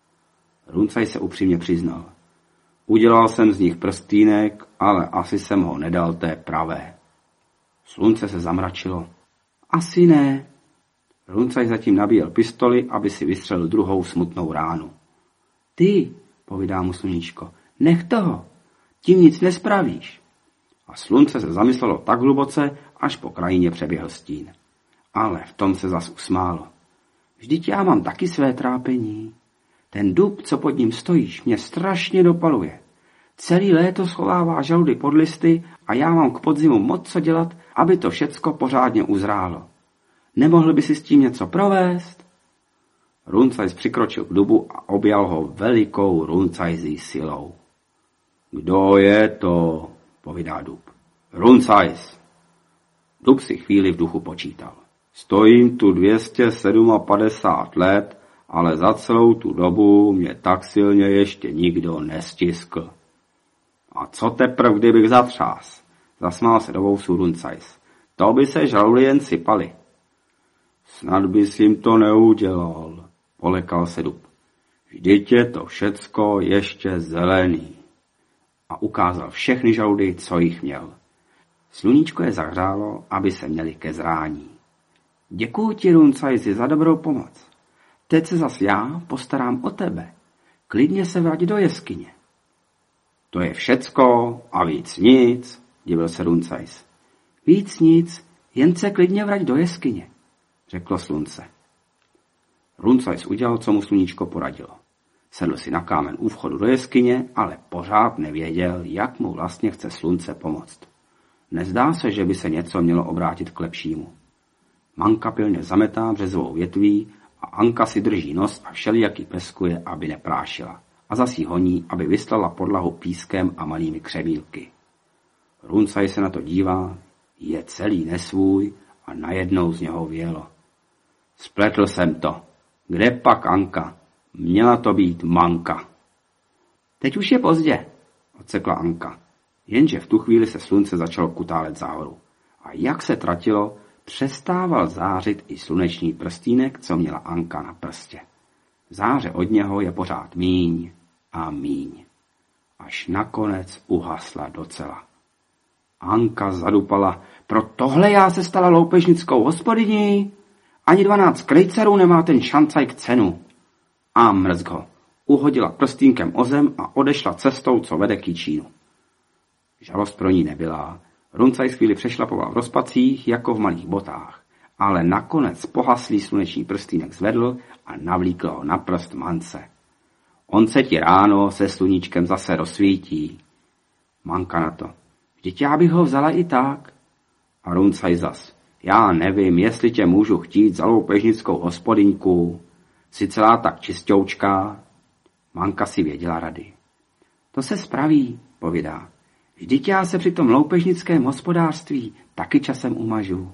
Runcajs se upřímně přiznal. Udělal jsem z nich prstýnek, ale asi jsem ho nedal té pravé. Slunce se zamračilo. Asi ne. Runcajs zatím nabíjel pistoli, aby si vystřelil druhou smutnou ránu. Ty, povídá mu sluníčko, nech toho, tím nic nespravíš. A slunce se zamyslelo tak hluboce, až po krajině přeběhl stín. Ale v tom se zas usmálo. Vždyť já mám taky své trápení. Ten dub, co pod ním stojíš, mě strašně dopaluje. Celý léto schovává žaludy pod listy a já mám k podzimu moc co dělat, aby to všecko pořádně uzrálo. Nemohl by si s tím něco provést? Runcajs přikročil k dubu a objal ho velikou Runcajsí silou. Kdo je to? Povídá dub. Runcajs. Dub si chvíli v duchu počítal. Stojím tu dvě stě padesát sedm let, ale za celou tu dobu mě tak silně ještě nikdo nestiskl. A co teprv, kdybych zatřás? Zasmál se do vousu Runcajs. To by se žaludy jen sypali. Snad bys jim to neudělal, polekal se dub. Vždyť je to všecko ještě zelený. A ukázal všechny žaludy, co jich měl. Sluníčko je zahřálo, aby se měli ke zrání. Děkuji ti, Runcajsi, za dobrou pomoc. Teď se zas já postarám o tebe. Klidně se vrať do jeskyně. To je všecko a víc nic, divil se Runcajs. Víc nic, jen se klidně vrať do jeskyně, řeklo slunce. Runcajs udělal, co mu sluníčko poradilo. Sedl si na kámen u vchodu do jeskyně, ale pořád nevěděl, jak mu vlastně chce slunce pomoct. Nezdá se, že by se něco mělo obrátit k lepšímu. Manka pilně zametá březovou větví a Anka si drží nos a všelijaký peskuje, aby neprášila. A zas jí honí, aby vyslala podlahu pískem a malými křemílky. Runcaj se na to dívá, je celý nesvůj a najednou z něho vělo. Spletl jsem to. Kde pak Anka? Měla to být Manka. Teď už je pozdě, odsekla Anka. Jenže v tu chvíli se slunce začalo kutálet záhoru. A jak se tratilo, přestával zářit i slunečný prstýnek, co měla Anka na prstě. Záře od něho je pořád míň a míň. Až nakonec uhasla docela. Anka zadupala, pro tohle já se stala loupežnickou hospodyní? Ani dvanáct krejcerů nemá ten šancajk cenu. A mrzk ho. Uhodila prstínkem o zem a odešla cestou, co vede k Jičínu. Žalost pro ní nebyla. Runcajs chvíli přešlapoval v rozpacích, jako v malých botách, ale nakonec pohaslý sluneční prstýnek zvedl a navlíkl ho na prst Mance. On se ti ráno se sluníčkem zase rozsvítí. Manka na to. Vždyť já bych ho vzala i tak. A Runcajs zas. Já nevím, jestli tě můžu chtít za loupežnickou hospodyňku. Jsi celá tak čistoučka. Manka si věděla rady. To se spraví, povídá. Vždyť já se při tom loupežnickém hospodářství taky časem umažu.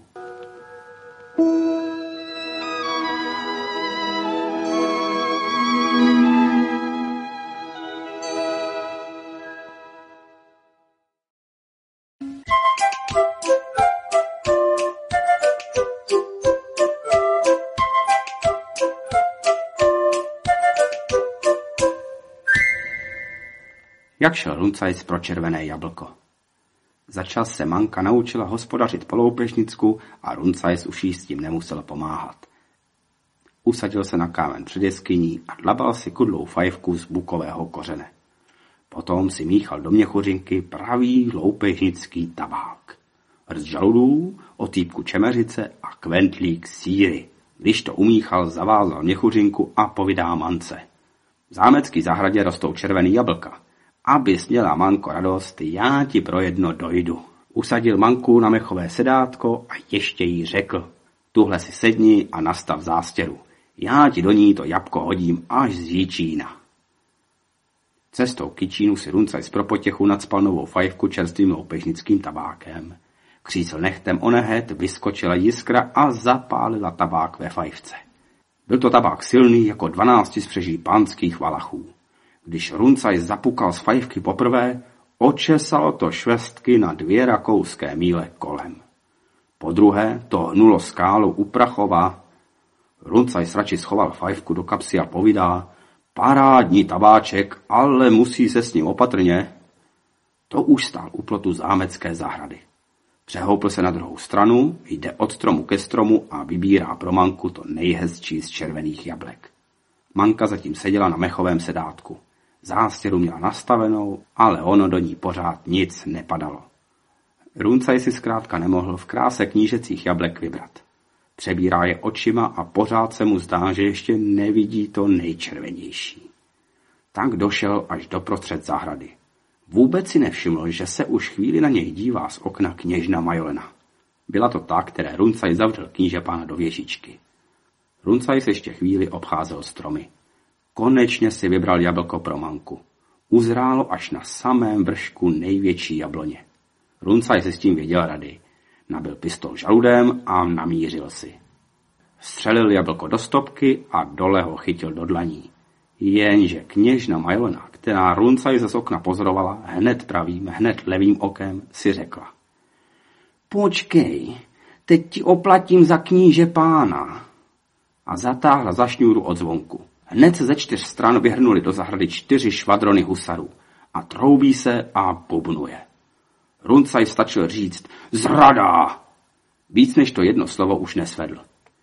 Jak šel Runcajs pro červené jablko. Začas se Manka naučila hospodařit po loupežnicku a Runcajs už jí s tím nemusel pomáhat. Usadil se na kámen před jeskyní a dlabal si kudlou fajfku z bukového kořene. Potom si míchal do měchuřinky pravý loupežnický tabák. Rz žaludů, otýpku čemeřice a kventlík síry. Když to umíchal, zavázal měchuřinku a povídá Mance. V zámecký zahradě rostou červený jablka. Aby směla Manko radost, já ti pro jedno dojdu. Usadil Manku na mechové sedátko a ještě jí řekl. Tuhle si sedni a nastav zástěru. Já ti do ní to jabko hodím až z Jičína. Cestou k Jičínu si Runcajs pro potěchu nacpal novou fajfku čerstvým loupežnickým tabákem. Křísl nechtem o nehet, vyskočila jiskra a zapálila tabák ve fajfce. Byl to tabák silný jako dvanácti spřeží pánských valachů. Když Runcajs zapukal z fajfky poprvé, očesalo to švestky na dvě rakouské míle kolem. Po druhé to hnulo skálu u Prachova. Runcajs radši schoval fajfku do kapsy a povídá, parádní tabáček, ale musí se s ním opatrně. To už stál u plotu zámecké zahrady. Přehoupl se na druhou stranu, jde od stromu ke stromu a vybírá pro Manku to nejhezčí z červených jablek. Manka zatím seděla na mechovém sedátku. Zástěru měla nastavenou, ale ono do ní pořád nic nepadalo. Runcaj si zkrátka nemohl v kráse knížecích jablek vybrat. Přebírá je očima a pořád se mu zdá, že ještě nevidí to nejčervenější. Tak došel až doprostřed zahrady. Vůbec si nevšiml, že se už chvíli na něj dívá z okna kněžna Majolena. Byla to ta, které Runcaj zavřel kníže pána do věžičky. Runcaj se ještě chvíli obcházel stromy. Konečně si vybral jablko pro Manku. Uzrálo až na samém vršku největší jabloně. Runcaj si s tím věděl rady. Nabil pistol žaludem a namířil si. Střelil jablko do stopky a dole ho chytil do dlaní. Jenže kněžna Majolena, která Runcaj ze z okna pozorovala hned pravým, hned levým okem, si řekla. Počkej, teď ti oplatím za kníže pána. A zatáhla za šňůru od zvonku. Hned se ze čtyř stran vyhrnuli do zahrady čtyři švadrony husarů a troubí se a bubnuje. Runcaj stačil říct zrada. Víc než to jedno slovo už nesvedl.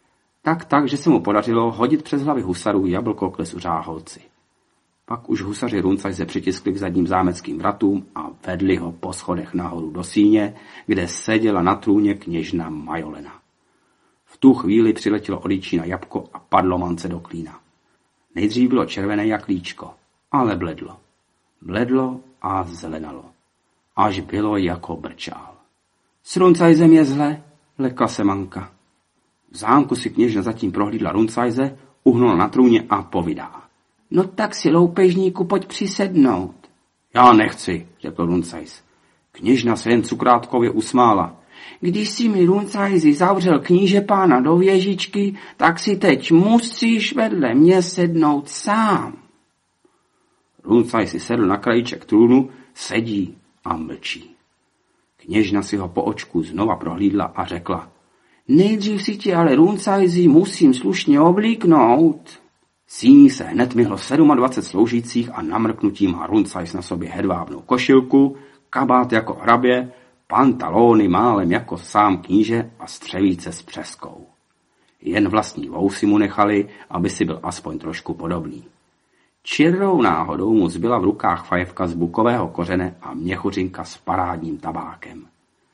Tak tak, že se mu podařilo hodit přes hlavy husarů jablko k lesu Řáholci. Pak už husaři Runcajse přitiskli k zadním zámeckým vratům a vedli ho po schodech nahoru do síně, kde seděla na trůně kněžna Majolena. V tu chvíli přiletělo od Jičína jabko a padlo Mance do klína. Nejdřív bylo červené jak líčko, ale bledlo. Bledlo a zelenalo. Až bylo jako brčál. S Runcajsem je zle, lekla se Manka. V zámku si kněžna zatím prohlídla Runcajse, uhnula na trůně a povídá. No tak si, loupežníku, pojď přisednout. Já nechci, řekl Runcajs. Kněžna se jen cukrátkově usmála. Když si mi, Runcajsi, zavřel kníže pána do věžičky, tak si teď musíš vedle mě sednout sám. Runcajs si sedl na krajíček trůnu, sedí a mlčí. Kněžna si ho po očku znova prohlídla a řekla. Nejdřív si tě ale, Runcajsi, musím slušně oblíknout. Síní se hned myhlo dvacet sedm sloužících a namrknutím má Runcajs na sobě hedvábnou košilku, kabát jako hrabě, pantalóny málem jako sám kníže a střevíce s přeskou. Jen vlastní vousy mu nechali, aby si byl aspoň trošku podobný. Čirou náhodou mu zbyla v rukách fajfka z bukového kořene a měchuřinka s parádním tabákem.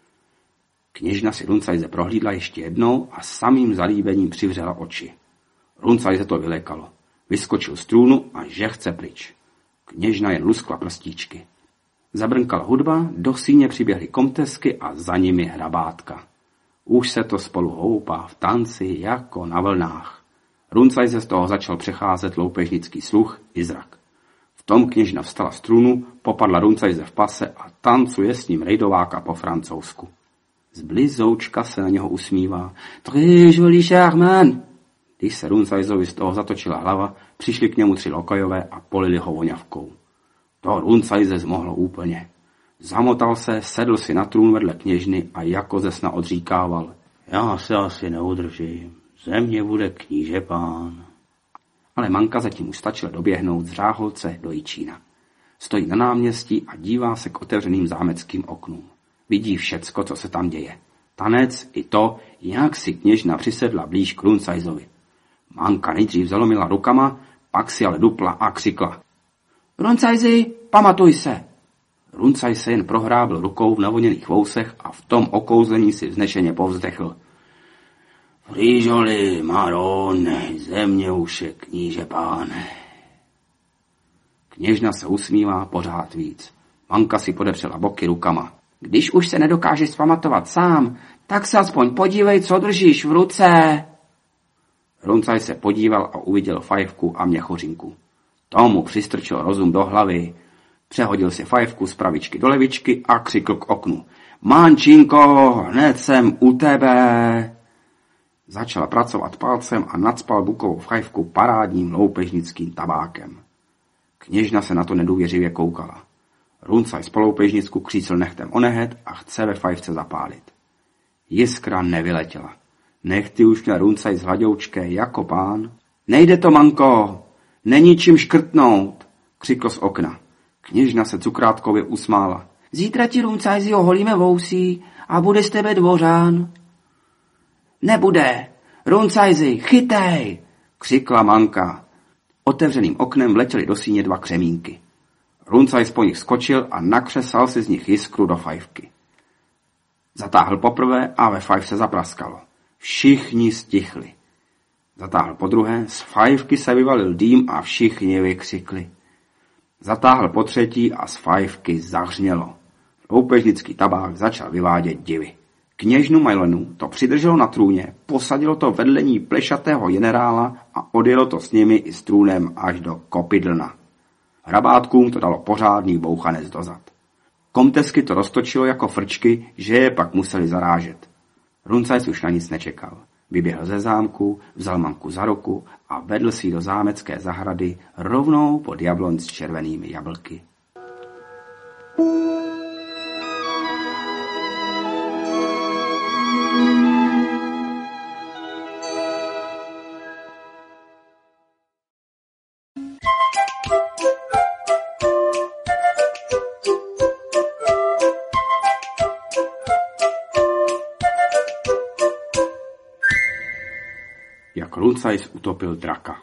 Kněžna si Runcajse prohlídla ještě jednou a samým zalíbením přivřela oči. Runcajse to vylekalo. Vyskočil z trůnu a žehce pryč. Kněžna jen luskla prstíčky. Zabrnkala hudba, do síně přiběhly komtesky a za nimi hrabátka. Už se to spolu houpá v tanci jako na vlnách. Runcajse z toho začal přecházet loupežnický sluch i zrak. V tom kněžna vstala z trůnu, popadla Runcajse v pase a tancuje s ním rejdováka po francouzsku. Zblizoučka se na něho usmívá. Très joli charman. Když se Runcajsovi z toho zatočila hlava, přišli k němu tři lokajové a polili ho voňavkou. To Runcajse zmohlo úplně. Zamotal se, sedl si na trůn vedle kněžny a jako ze sna odříkával. Já se asi neudržím, ze mě bude kníže pán. Ale Manka zatím už stačila doběhnout z Řáholce do Jičína. Stojí na náměstí a dívá se k otevřeným zámeckým oknům. Vidí všecko, co se tam děje. Tanec i to, jak si kněžna přisedla blíž k Runcajsovi. Manka nejdřív zalomila rukama, pak si ale dupla a křikla. Runcajsi, pamatuj se! Runcajs se jen prohrábil rukou v navoněných vousech a v tom okouzlení si vznešeně povzdechl. Frýžoli, marone, země už je kníže páne. Kněžna se usmívá pořád víc. Manka si podepřela boky rukama. Když už se nedokážeš pamatovat sám, tak se aspoň podívej, co držíš v ruce. Runcajs se podíval a uviděl fajfku a měchořinku. Tomu přistrčil rozum do hlavy. Přehodil si fajfku z pravičky do levičky a křikl k oknu. Mančinko, hned jsem u tebe. Začal pracovat palcem a nacpal bukovou fajfku parádním loupežnickým tabákem. Kněžna se na to nedůvěřivě koukala. Runcajs po loupežnicku křísl nechtem o nehet a chce ve fajfce zapálit. Jiskra nevyletěla. Nechty už měl Runcajs hladoučké jako pán. Nejde to, Manko, není čím škrtnout, křikl z okna. Kněžna se cukrátkově usmála. Zítra ti, Runcajsi, oholíme vousí a bude z tebe dvořán. Nebude, Runcajsi, chytej, křikla Manka. Otevřeným oknem vletěly do síně dva křemínky. Runcajs po nich skočil a nakřesal si z nich jiskru do fajfky. Zatáhl poprvé a ve fajfce zapraskalo. Všichni stichli. Zatáhl podruhé, z fajfky se vyvalil dým a všichni vykřikli. Zatáhl po třetí a z fajfky zahřmělo. Loupežnický tabák začal vyvádět divy. Kněžnu Majolenu to přidrželo na trůně, posadilo to vedle ní plešatého generála a odjelo to s nimi i s trůnem až do Kopidlna. Hrabátkům to dalo pořádný bouchanec dozad. Komtesky to roztočilo jako frčky, že je pak museli zarážet. Runcajs už na nic nečekal. Vyběhl ze zámku, vzal Manku za ruku a vedl si do zámecké zahrady rovnou pod jabloň s červenými jablky. jak Runcajs utopil draka.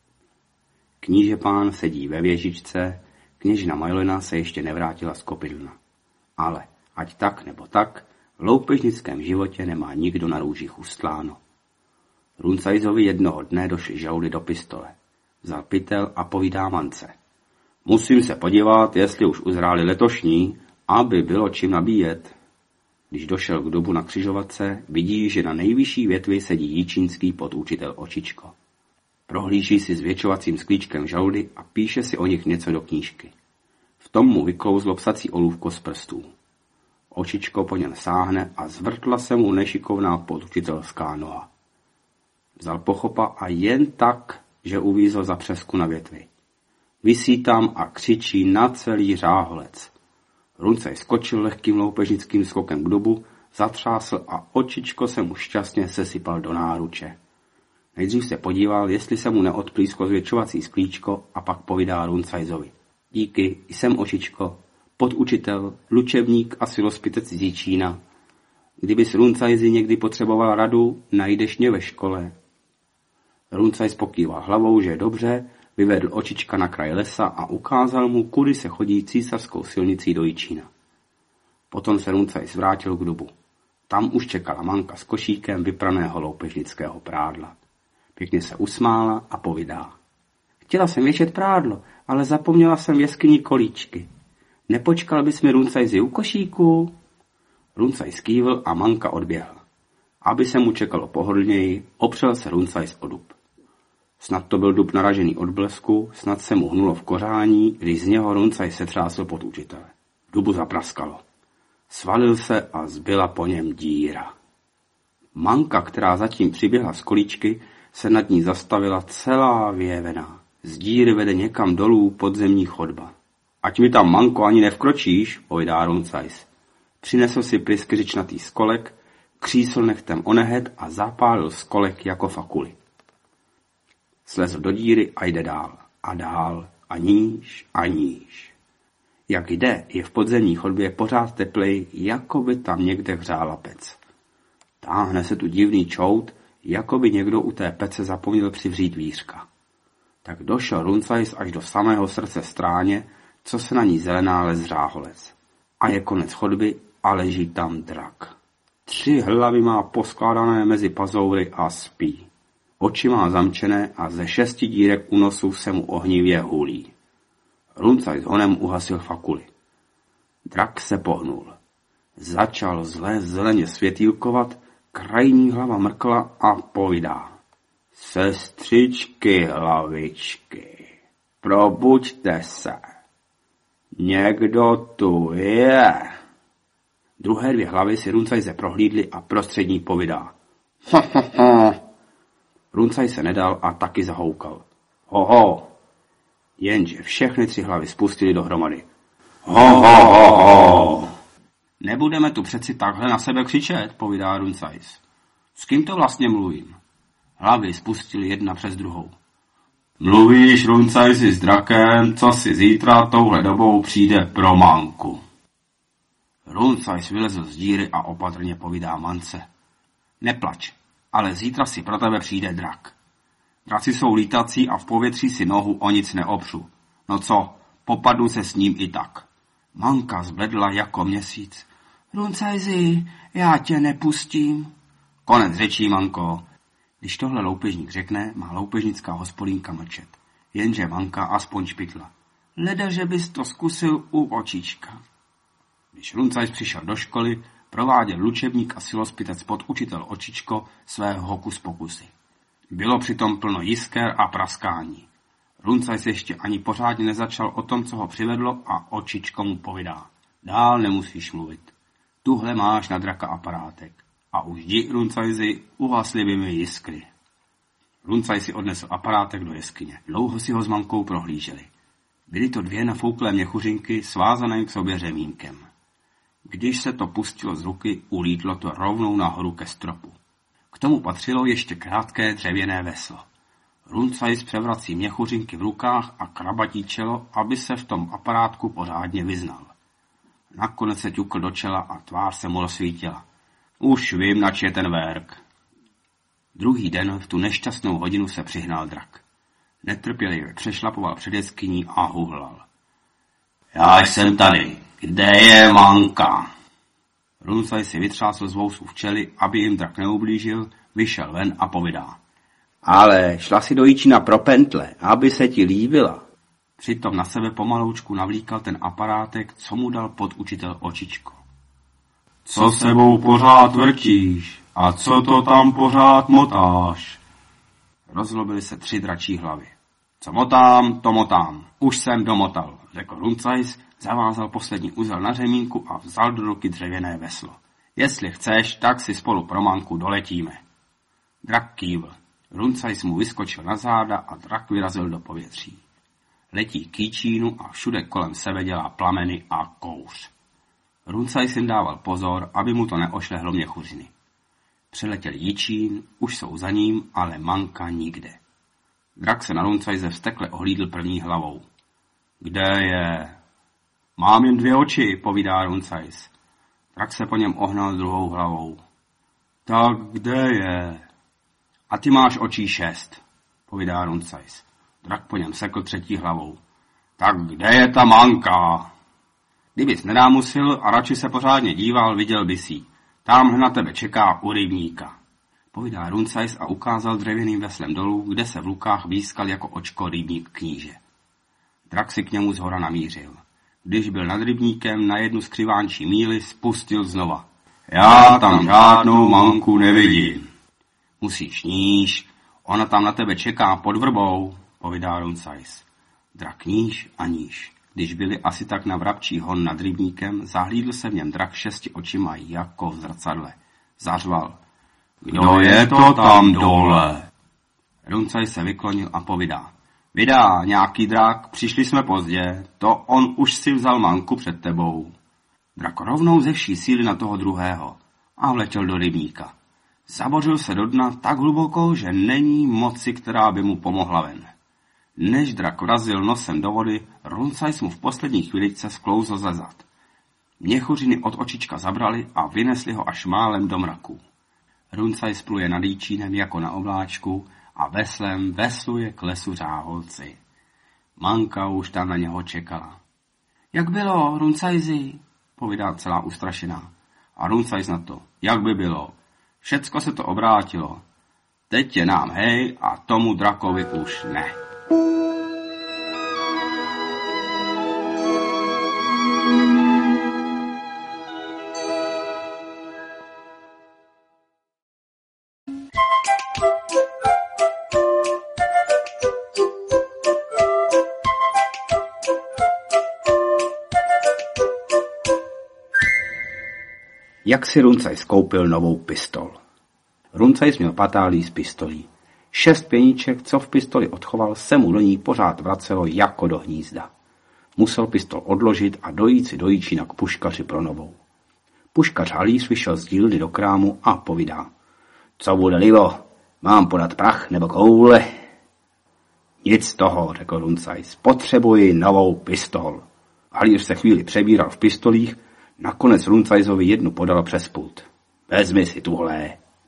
Kníže pán sedí ve věžičce, kněžna Majolina se ještě nevrátila z Kopidlna. Ale ať tak nebo tak, v loupežnickém životě nemá nikdo na růžích ustláno. Runcajsovi jednoho dne došly žaludy do pistole. Vzal pytel a povídá mance. Musím se podívat, jestli už uzráli letošní, aby bylo čím nabíjet. Když došel k dubu na křižovatce, vidí, že na nejvyšší větvi sedí jíčínský podúčitel Očičko. Prohlíží si zvětšovacím sklíčkem žaludy a píše si o nich něco do knížky. V tom mu vyklouzlo psací olůvko z prstů. Očičko po něm sáhne a zvrtla se mu nešikovná podúčitelská noha. Vzal pochopa a jen tak, že uvízl za přesku na větvi. Visí tam a křičí na celý Řáholec. Runcaj skočil lehkým loupežnickým skokem k dubu, zatřásl a Očičko se mu šťastně sesypal do náruče. Nejdřív se podíval, jestli se mu neodplísklo zvětšovací sklíčko a pak povídá Runcajsovi. Díky, jsem Očičko, podučitel, lučebník a silospitec z Jíčína. Kdybys Runcajsi někdy potřeboval radu, najdeš mě ve škole. Runcajs pokýval hlavou, že je dobře, vyvedl Očička na kraj lesa a ukázal mu, kudy se chodí císařskou silnicí do Jíčína. Potom se Runcajs vrátil k dubu. Tam už čekala manka s košíkem vypraného loupežnického prádla. Pěkně se usmála a povídá. Chtěla jsem věšet prádlo, ale zapomněla jsem v jeskyni kolíčky. Nepočkal bys mi, Runcajsi, u košíku? Runcajs kývl a manka odběhl. Aby se mu čekalo pohodlněji, opřel se Runcajs o dub. Snad to byl dub naražený od blesku, snad se mu hnulo v kořání, když z něho Runcajs setřásl podúčitele. V dubu zapraskalo. Svalil se a zbyla po něm díra. Manka, která zatím přiběhla z kolíčky, se nad ní zastavila celá vyjevená. Z díry vede někam dolů podzemní chodba. Ať mi tam, manko, ani nevkročíš, povídá Runcajs. Přinesl si pryskyřičnatý skolek, křísl nechtem o nehet a zapálil skolek jako fakuly. Slezl do díry a jde dál. A dál. A níž. A níž. Jak jde, je v podzemní chodbě pořád teplej, jako by tam někde hřála pec. Táhne se tu divný čout, jako by někdo u té pece zapomněl přivřít vířka. Tak došel Runcajs až do samého srdce stráně, co se na ní zelená les Řáholec. A je konec chodby a leží tam drak. Tři hlavy má poskládané mezi pazoury a spí. Oči má zamčené a ze šesti dírek u nosu se mu ohnivě hulí. Runcajs honem uhasil fakuly. Drak se pohnul. Začal zle zeleně světýlkovat, krajní hlava mrkla a povídá. Sestřičky, hlavičky, probuďte se. Někdo tu je. Druhé dvě hlavy si Runcajse prohlídly a prostřední povídá. Ha, ha, ha. Runcaj se nedal a taky zahoukal. Ho, ho. Jenže všechny tři hlavy spustili dohromady. Ho, ho, ho, ho. Nebudeme tu přeci takhle na sebe křičet, povídá Runcajs. S kým to vlastně mluvím? Hlavy spustili jedna přes druhou. Mluvíš, Runcajsi, s drakem, co si zítra touhle dobou přijde pro manku. Runcajs vylezl z díry a opatrně povídá mance. Neplač, ale zítra si pro tebe přijde drak. Draci jsou lítací a v povětří si nohu o nic neopřu. No co, popadnu se s ním i tak. Manka zbledla jako měsíc. Runcajsi, já tě nepustím. Konec řečí, manko. Když tohle loupežník řekne, má loupežnická hospodínka mlčet. Jenže manka aspoň špitla. Leda, že bys to zkusil u Očička. Když Runcajs přišel do školy, prováděl lučebník a silospitec podučitel Očičko svého hokus pokusy. Bylo přitom plno jisker a praskání. Runcajs ještě ani pořádně nezačal o tom, co ho přivedlo, a Očičko mu povídá. Dál nemusíš mluvit. Tuhle máš na draka aparátek. A už jdi, Runcajsi, uhasli by mi jiskry. Runcajs si odnesl aparátek do jeskyně. Dlouho si ho s mankou prohlíželi. Byly to dvě nafouklé měchuřinky svázané k sobě řemínkem. Když se to pustilo z ruky, ulítlo to rovnou nahoru ke stropu. K tomu patřilo ještě krátké dřevěné veslo. Runcajs převrací měchuřinky v rukách a krabatí čelo, aby se v tom aparátku pořádně vyznal. Nakonec se ťukl do čela a tvář se mu rozsvítila. Už vím, nač je ten vérk. Druhý den v tu nešťastnou hodinu se přihnal drak. Netrpělivě přešlapoval před jeskyní a huhlal. Já jsem tady, kde je Manka? Runcaj si vytřásl z vousů včely, aby jim drak neublížil, vyšel ven a povídá. Ale šla si do Jičína pro pentle, aby se ti líbila. Přitom na sebe pomaloučku navlíkal ten aparátek, co mu dal podučitel Očičko. Co sebou pořád vrtíš? A co to tam pořád motáš? Rozlobily se tři dračí hlavy. Co motám, to motám. Už jsem domotal, řekl Runcajs, zavázal poslední uzel na řemínku a vzal do ruky dřevěné veslo. Jestli chceš, tak si spolu pro Manku doletíme. Drak kývl. Runcajs mu vyskočil na záda a drak vyrazil do povětří. Letí k Jičínu a všude kolem sebe dělá plameny a kouř. Runcajs jim dával pozor, aby mu to neošlehlo měchuřiny. Přiletěl Jičín, už jsou za ním, ale Manka nikde. Drak se na Runcajse vztekle ohlídl první hlavou. Kde je? Mám jen dvě oči, povídá Runcajs. Drak se po něm ohnal druhou hlavou. Tak kde je? A ty máš očí šest, povídá Runcajs. Drak po něm sekl třetí hlavou. Tak kde je ta Manka? Kdybys nedámusil a radši se pořádně díval, viděl bys jí. Tamhle na tebe čeká u rybníka. Povídá Runcajs a ukázal dřevěným veslem dolů, kde se v lukách výskal jako očko rybník kníže. Drak si k němu zhora namířil. Když byl nad rybníkem na jednu skřivánčí míli, spustil znova. Já tam žádnou Manku nevidím. Musíš níž, ona tam na tebe čeká pod vrbou, povídá Runcajs. Drak níž a níž. Když byli asi tak na vrabčí hon nad rybníkem, zahlídl se v něm drak šesti očima jako v zrcadle. Zařval. Kdo je to tam dole? Runcajs se vyklonil a povídá. Vydá, nějaký drak, přišli jsme pozdě, to on už si vzal Manku před tebou. Drak rovnou ze vší síly na toho druhého a vletěl do rybníka. Zabořil se do dna tak hluboko, že není moci, která by mu pomohla ven. Než drak vrazil nosem do vody, Runcajs mu v poslední chvíličce sklouzl ze zad. Měchuřiny od očička zabrali a vynesli ho až málem do mraku. Runcajs pluje nad Jičínem jako na obláčku a veslem vesluje k lesu Řáholci. Manka už tam na něho čekala. Jak bylo, Runcajsi? Povídá celá ustrašená. A Runcajs na to. Jak by bylo? Všecko se to obrátilo. Teď je nám hej a tomu drakovi už ne. Jak si Runcajs koupil novou pistol? Runcajs měl patálí z pistolí. Šest pěníček, co v pistoli odchoval, se mu do ní pořád vracelo jako do hnízda. Musel pistol odložit a dojít si do Jičína k puškaři pro novou. Puškař Halíř vyšel z dílny do krámu a povídá. Co bude libo? Mám podat prach nebo koule? Nic z toho, řekl Runcajs. Potřebuji novou pistol. Halíř se chvíli přebíral v pistolích, nakonec Runcajsovi jednu podal přes pult. Vezmi si tuhle.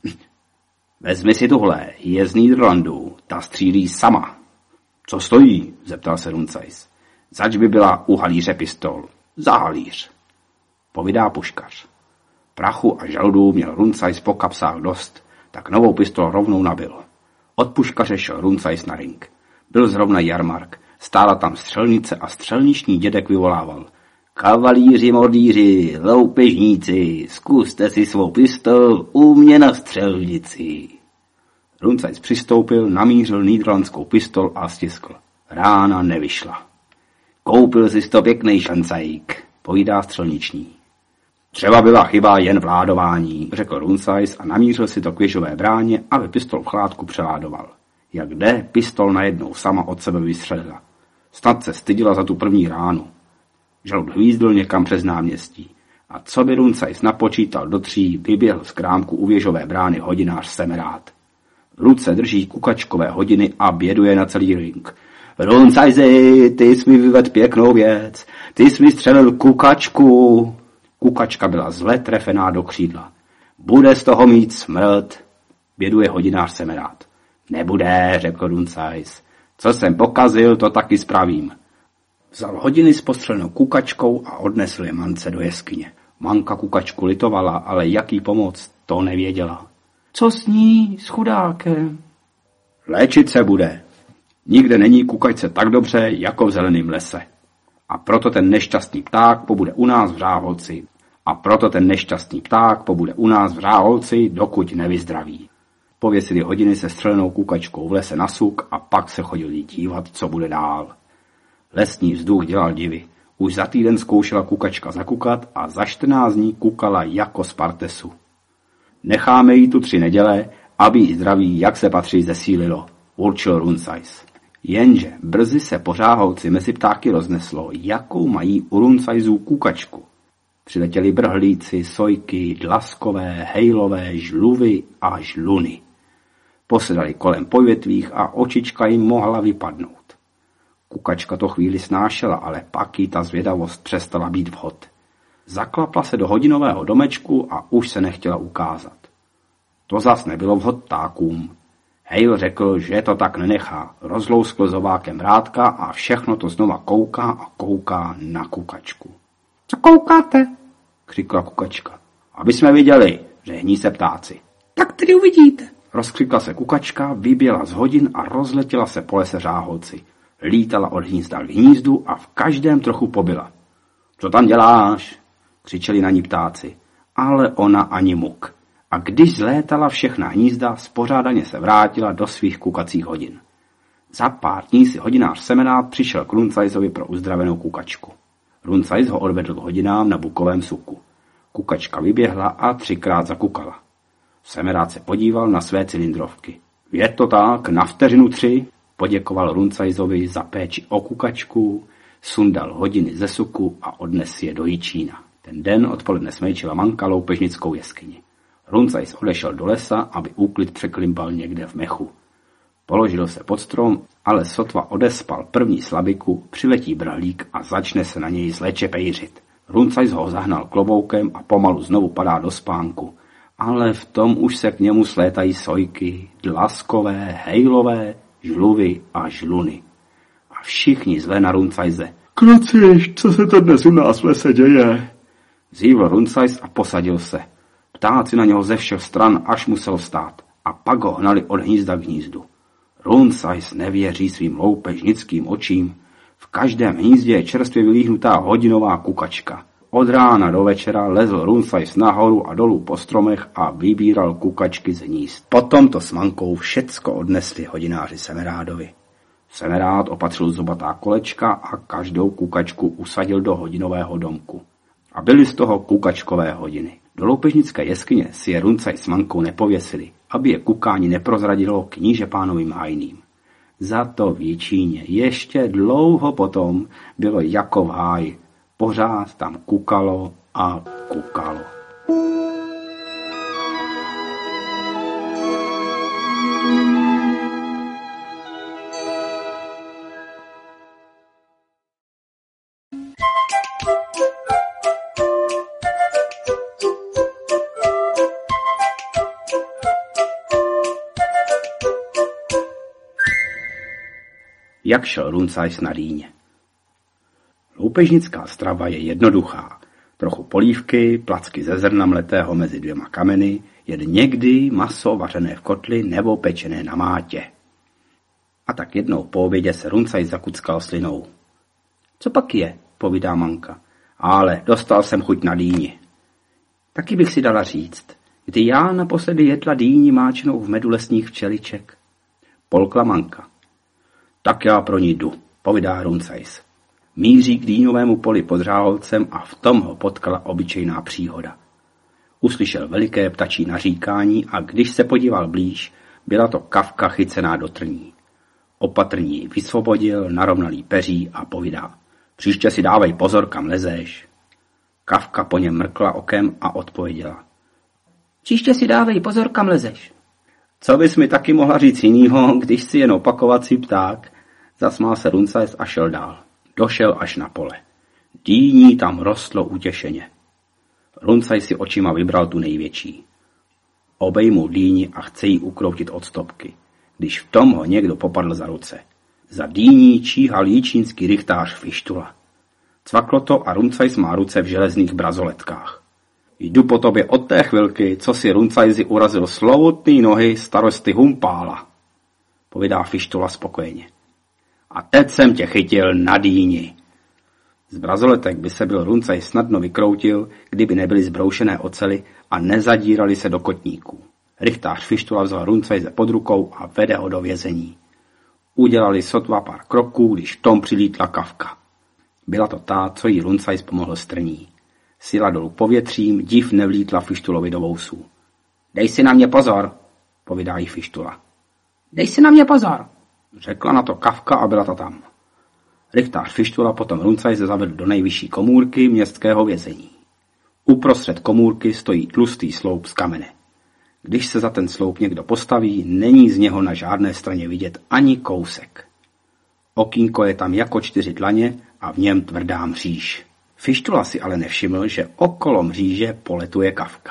Vezmi si tuhle, je z Nýderlandů, ta střílí sama. Co stojí? Zeptal se Runcajs. Zač by byla u halíře pistol. Za halíř. Povídá puškař. Prachu a žaludů měl Runcajs po kapsách dost, tak novou pistol rovnou nabil. Od puškaře šel Runcajs na ring. Byl zrovna jarmark, stála tam střelnice a střelniční dědek vyvolával. Kavalíři, mordíři, loupežníci, zkuste si svou pistol u mě na střelnici. Runcajs přistoupil, namířil nýderlandskou pistol a stiskl. Rána nevyšla. Koupil si to pěknej šancajík, povídá střelniční. Třeba byla chyba jen v ládování, řekl Runcajs a namířil si to k věžové bráně, aby pistol v chládku přeládoval. Jak jde, pistol najednou sama od sebe vystřelila. Snad se stydila za tu první ránu. Žalud hvízdl někam přes náměstí. A co by Runcajs napočítal do tří, vyběhl z krámku u věžové brány hodinář Semerát. V ruce drží kukačkové hodiny a běduje na celý ring. Runcajsi, ty jsi mi vyvedl pěknou věc, ty jsi mi střelil kukačku. Kukačka byla zle trefená do křídla. Bude z toho mít smrt. Běduje hodinář Semerád. Nebude, řekl Runcajs. Co jsem pokazil, to taky spravím. Vzal hodiny s postřelenou kukačkou a odnesl je Mance do jeskyně. Manka kukačku litovala, ale jak jí pomoct, to nevěděla. Co s ní, s chudákem? Léčit se bude. Nikde není kukačce tak dobře, jako v zeleném lese. A proto ten nešťastný pták pobude u nás v Řáholci. A proto ten nešťastný pták pobude u nás v Řáholci, dokud nevyzdraví. Pověsili hodiny se střelenou kukačkou v lese na suk a pak se chodili dívat, co bude dál. Lesní vzduch dělal divy. Už za týden zkoušela kukačka zakukat a za čtrnáct dní kukala jako z partesu. Necháme jí tu tři neděle, aby jí zdraví, jak se patří, zesílilo, určil Runcajs. Jenže brzy se po Řáholci mezi ptáky rozneslo, jakou mají u Runcajsů kukačku. Přiletěli brhlíci, sojky, dlaskové, hejlové, žluvy a žluny. Posedali kolem po větvích a očička jim mohla vypadnout. Kukačka to chvíli snášela, ale pak jí ta zvědavost přestala být vhod. Zaklapla se do hodinového domečku a už se nechtěla ukázat. To zas nebylo vhod ptákům. Hejl řekl, že to tak nenechá, rozlouskl zovákem rádka a všechno to znova kouká a kouká na kukačku. Co koukáte? Křikla kukačka. Aby jsme viděli, řehní se ptáci. Tak tedy uvidíte. Rozkřikla se kukačka, vyběla z hodin a rozletěla se po lese Řáholci. Lítala od hnízda k hnízdu a v každém trochu pobyla. Co tam děláš? Křičeli na ní ptáci. Ale ona ani muk. A když zlétala všechna hnízda, spořádaně se vrátila do svých kukacích hodin. Za pár dní si hodinář Semerád přišel k Runcajsovi pro uzdravenou kukačku. Runcajs ho odvedl k hodinám na bukovém suku. Kukačka vyběhla a třikrát zakukala. Semerád se podíval na své cylindrovky. Je to tak, na vteřinu tři, poděkoval Runcajsovi za péči o kukačku, sundal hodiny ze suku a odnes je do Jičína. Ten den odpoledne smejčila Manka loupežnickou jeskyni. Runcajs odešel do lesa, aby úklid překlimpal někde v mechu. Položil se pod strom, ale sotva odespal první slabiku, přiletí brhlík a začne se na něj zleče pejřit. Runcajs ho zahnal kloboukem a pomalu znovu padá do spánku. Ale v tom už se k němu slétají sojky, dlaskové, hejlové, žluvy a žluny. A všichni zve na Runcajse. Kluci, co se to dnes u nás v lese děje? Zívl Runcajs a posadil se. Ptáci na něho ze všech stran, až musel vstát. A pak ho hnali od hnízda k hnízdu. Runcajs nevěří svým loupežnickým očím. V každém hnízdě je čerstvě vylíhnutá hodinová kukačka. Od rána do večera lezl Runcajs nahoru a dolů po stromech a vybíral kukačky z hnízd. Potom to s Mankou všecko odnesli hodináři Semerádovi. Semerád opatřil zubatá kolečka a každou kukačku usadil do hodinového domku. A byly z toho kukačkové hodiny. Do loupežnické jeskyně si je Runcajs s Mankou nepověsili, aby je kukání neprozradilo kníže pánovým hajným. Za to v Jičíně ještě dlouho potom bylo jako v háji. Pořád tam kukalo a kukalo. Jak šel Runcajs na dýně. Loupežnická strava je jednoduchá. Trochu polívky, placky ze zrna mletého mezi dvěma kameny, jen někdy maso vařené v kotli nebo pečené na mátě. A tak jednou po obědě se Runcajs zakuckal slinou. Co pak je, povídá Manka. Ale dostal jsem chuť na dýni. Taky bych si dala říct, kdy já naposledy jedla dýni máčenou v medu lesních včeliček. Polkla Manka. Tak já pro ní jdu, povídá Runcajs. Míří k dýňovému poli pod Řáholcem a v tom ho potkala obyčejná příhoda. Uslyšel veliké ptačí naříkání a když se podíval blíž, byla to kavka chycená do trní. Opatrně ji vysvobodil, narovnal jí peří a povídá. Příště si dávej pozor, kam lezeš. Kavka po něm mrkla okem a odpověděla. Příště si dávej pozor, kam lezeš. Co bys mi taky mohla říct jinýho, když si jen opakovací pták? Zasmál se Runcajs a šel dál. Došel až na pole. Dýní tam rostlo utěšeně. Runcajs si očima vybral tu největší. Obejmul dýni a chce ji ukroutit od stopky, když v tom ho někdo popadl za ruce. Za dýní číhal jíčínský rychtář Fištula. Cvaklo to a Runcajs má ruce v železných brazoletkách. Jdu po tobě od té chvilky, co si Runcajsi urazil slovutný nohy starosty Humpála, povídá Fištula spokojeně. A teď jsem tě chytil na dýni. Z brazoletek by se byl Runcajs snadno vykroutil, kdyby nebyly zbroušené ocely a nezadírali se do kotníků. Rychtář Fištula vzal Runcajse pod rukou a vede ho do vězení. Udělali sotva pár kroků, když v tom přilítla Kafka. Byla to ta, co jí Runcajs pomohl strní. Sila dolů povětřím, div nevlítla Fištulovi do vousů. Dej si na mě pozor, povídá jí Fištula. Dej si na mě pozor, řekla na to Kafka a byla to tam. Rychtář Fištula potom Runcajse zavedl do nejvyšší komůrky městského vězení. Uprostřed komůrky stojí tlustý sloup z kamene. Když se za ten sloup někdo postaví, není z něho na žádné straně vidět ani kousek. Okýnko je tam jako čtyři dlaně a v něm tvrdá mříž. Fištula si ale nevšiml, že okolo mříže poletuje Kafka.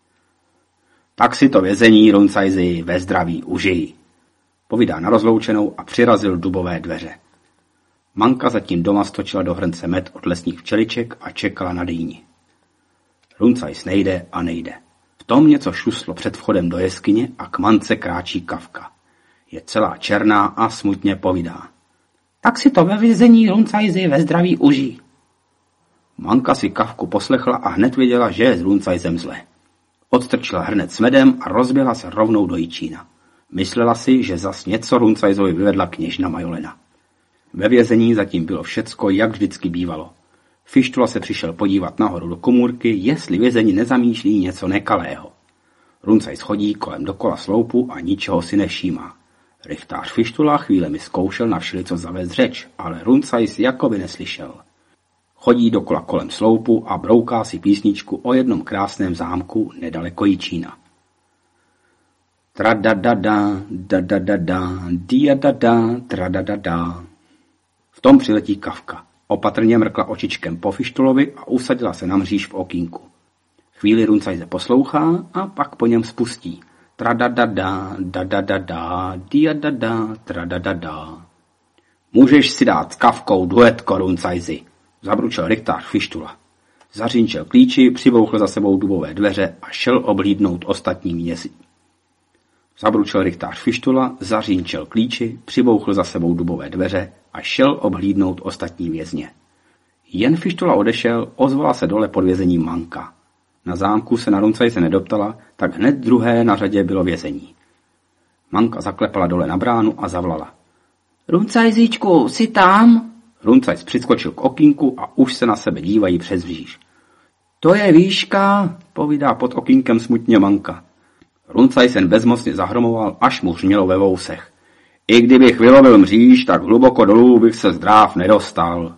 Tak si to vězení, Runcajsi, ve zdraví užij, povídá na rozloučenou a přirazil dubové dveře. Manka zatím doma stočila do hrnce med od lesních včeliček a čekala na dýni. Runcajs nejde a nejde. V tom něco šuslo před vchodem do jeskyně a k Mance kráčí Kafka. Je celá černá a smutně povídá. Tak si to ve vězení, Runcajsi, ve zdraví užij. Manka si Kafku poslechla a hned věděla, že je s Runcajsem zle. Odstrčila hrnec s medem a rozběhla se rovnou do Jičína. Myslela si, že zas něco Runcajsovi vyvedla kněžna Majolena. Ve vězení zatím bylo všecko, jak vždycky bývalo. Fištula se přišel podívat nahoru do komůrky, jestli vězení nezamýšlí něco nekalého. Runcajs chodí kolem dokola sloupu a ničeho si nevšímá. Rychtář Fištula chvílemi zkoušel na všelico zavést řeč, ale Runcajs jako by neslyšel. Chodí dokola kolem sloupu a brouká si písničku o jednom krásném zámku nedaleko Jičína. Tradadada, dadadada, diadada, tradadada. V tom přiletí Kafka. Opatrně mrkla očičkem po Fištulovi a usadila se na mříž v okýnku. Chvíli Runcajse poslouchá a pak po něm spustí. Tradadada, dadadada, diadada, tradadada. Můžeš si dát s Kafkou duetko, Runcajsi, zabručel rychtář Fištula. Zařinčel klíči, přibouchl za sebou dubové dveře a šel oblídnout ostatní měsi. Zabručel rychtář Fištula, zařínčel klíči, přibouchl za sebou dubové dveře a šel obhlídnout ostatní vězně. Jen Fištula odešel, ozvala se dole pod vězením Manka. Na zámku se na Runcajse nedoptala, tak hned druhé na řadě bylo vězení. Manka zaklepala dole na bránu a zavolala. Runcajzíčku, jsi tam? Runcajs přiskočil k okýnku a už se na sebe dívají přes mříž. To je výška, povídá pod okýnkem smutně Manka. Runcajs jen bezmocně zahromoval, až mu řmělo ve vousech. I kdybych vylovil mříž, tak hluboko dolů bych se zdráv nedostal.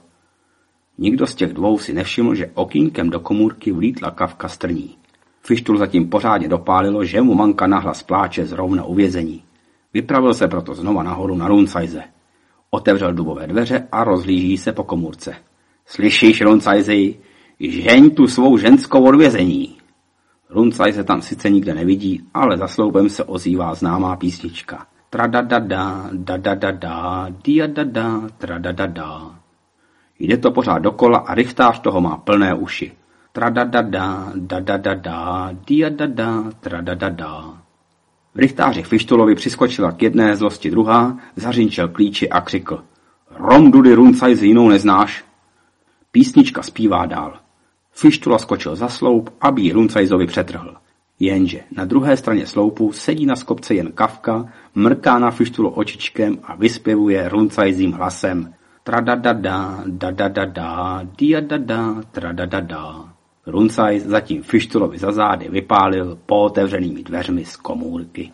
Nikdo z těch dvou si nevšiml, že okýnkem do komůrky vlítla Kafka strní. Fištul zatím pořádně dopálilo, že mu Manka nahlas pláče zrovna u vězení. Vypravil se proto znova nahoru na Runcajse. Otevřel dubové dveře a rozhlíží se po komůrce. Slyšíš, Runcajsi, žeň tu svou ženskou od vězení. Runcajs se tam sice nikde nevidí, ale za sloupem se ozývá známá písnička. Tradadada, dadadada, diadada, tradadada. Jde to pořád dokola a rychtář toho má plné uši. Tradadada, dadadada, diadada, tradadada. V rychtáři Fištulovi přiskočila k jedné zlosti druhá, zařinčel klíči a křikl. Romdudy, Runcajs, jinou neznáš? Písnička zpívá dál. Fištula skočil za sloup, aby ji Runcajsovi přetrhl. Jenže na druhé straně sloupu sedí na skobce jen Kafka, mrká na Fištulu očičkem a vyspěvuje Runcajsím hlasem. Tradadada, dadadada, diadada, tradadada. Runcajs zatím Fištulovi za zády vypálil po otevřenými dveřmi z komůrky.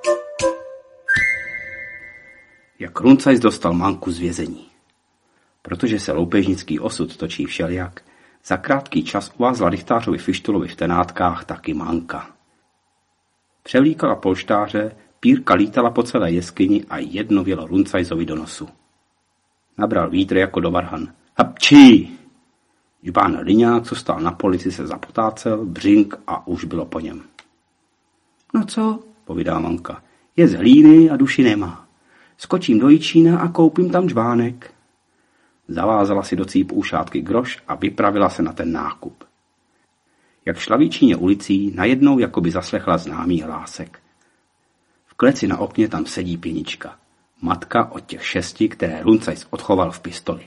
Jak Runcajs dostal Manku z vězení. Protože se loupežnický osud točí všelijak, za krátký čas uvázla Rychtářovi Fištulovi v tenátkách taky Manka. Převlíkala polštáře, pírka lítala po celé jeskyni a jedno vělo Runcajzovi do nosu. Nabral vítr jako do varhan. Hapčí! Žbán Liňák, co stál na polici, se zapotácel, břink a už bylo po něm. No co, povídá Manka, je z hlíny a duši nemá. Skočím do Jičína a koupím tam žbánek. Zavázala si do cípu ušátky groš a vypravila se na ten nákup. Jak šla v Jičíně ulicí, najednou jakoby zaslechla známý hlásek. V kleci na okně tam sedí Pěnička, matka od těch šesti, které Runcajs odchoval v pistoli.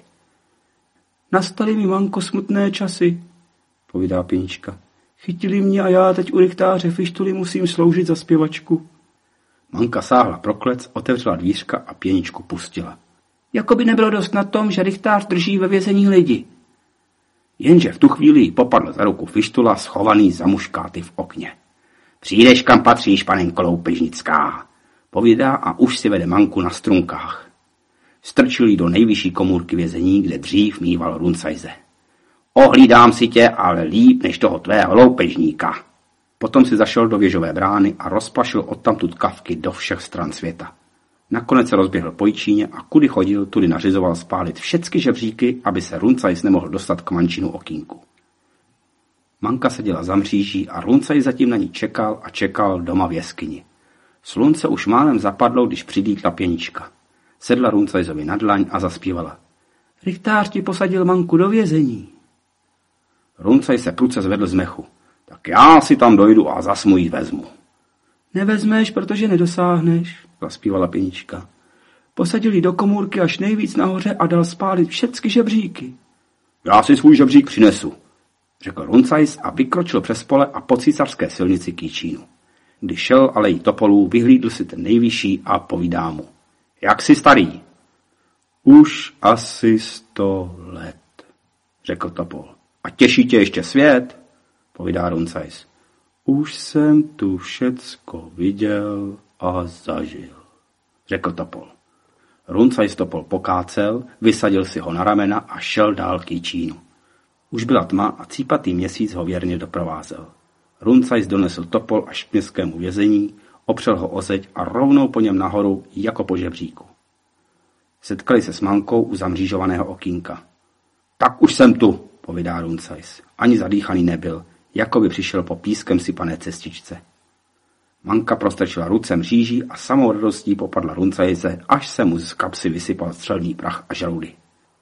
Nastaly mi, Manko, smutné časy, povídá Pěnička. Chytili mě a já teď u Rychtáře Fištuly musím sloužit za zpěvačku. Manka sáhla pro klec, otevřela dvířka a Pěničku pustila. Jakoby nebylo dost na tom, že Rychtář drží ve vězení lidi. Jenže v tu chvíli jí popadl za ruku Fištula, schovaný za muškáty v okně. Přijdeš, kam patříš, panenko Loupežnická, povídá a už si vede Manku na strunkách. Strčil jí do nejvyšší komůrky vězení, kde dřív mýval Runcajze. Ohlídám si tě, ale líp než toho tvého loupežníka. Potom si zašel do věžové brány a rozplašil odtamtud kavky do všech stran světa. Nakonec se rozběhl po Jičíně a kudy chodil, tudy nařizoval spálit všechny žebříky, aby se Runcajs nemohl dostat k Mančinu okýnku. Manka seděla za mříží a Runcajs zatím na ní čekal a čekal doma v jeskyni. Slunce už málem zapadlo, když přidýkla Pěnička. Sedla Runcajsovi na dlaň a zaspívala. Rychtář ti posadil Manku do vězení. Runcajs se prudce zvedl z mechu. Tak já si tam dojdu a zas mu jí vezmu. Nevezmeš, protože nedosáhneš, zaspívala Pěnička. Posadil jí do komůrky až nejvíc nahoře a dal spálit všechny žebříky. Já si svůj žebřík přinesu, řekl Runcajs a vykročil přes pole a po císařské silnici k Jičínu. Když šel alejí topolů, vyhlídl si ten nejvyšší a povídá mu. Jak jsi starý? Už asi sto let, řekl topol. A těší tě ještě svět? Povídá Runcajs. Už jsem tu všecko viděl a zažil, řekl topol. Runcajs topol pokácel, vysadil si ho na ramena a šel dál k Jičínu. Už byla tma a cípatý měsíc ho věrně doprovázel. Runcajs donesl topol až k městskému vězení, opřel ho o zeď a rovnou po něm nahoru jako po žebříku. Setkali se s Mankou u zamřížovaného okýnka. Tak už jsem tu, povídá Runcajs. Ani zadýchaný nebyl, jako by přišel po pískem sypané cestičce. Manka prostrčila ruce mříží a samou radostí popadla Runcajse, až se mu z kapsy vysypal střelný prach a žaludy.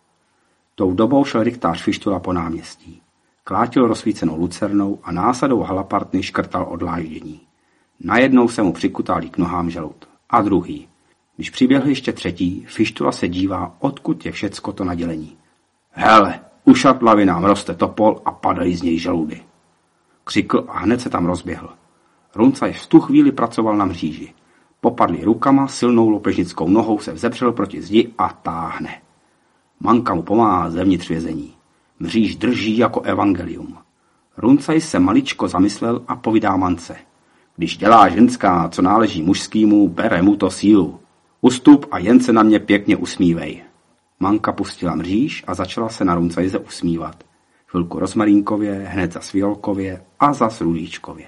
Tou dobou šel Rychtář Fištula po náměstí. Klátil rozsvícenou lucernou a násadou halapartny škrtal odláždění. Najednou se mu přikutálí k nohám žalud. A druhý. Když přiběhl ještě třetí, Fištula se dívá, odkud je všecko to nadělení. Hele, u šatlavy nám roste topol a padají z něj žaludy. Křikl a hned se tam rozběhl. Runcajs v tu chvíli pracoval na mříži. Popadlý rukama, silnou loupežnickou nohou se vzepřel proti zdi a táhne. Manka mu pomáhá zevnitř vězení. Mříž drží jako evangelium. Runcajs se maličko zamyslel a povídá Mance. Když dělá ženská, co náleží mužskýmu, bere mu to sílu. Ustup a jen se na mě pěkně usmívej. Manka pustila mříž a začala se na Runcajse usmívat. Chvilku rozmarínkově, hned zas fiolkově a zas růžičkově.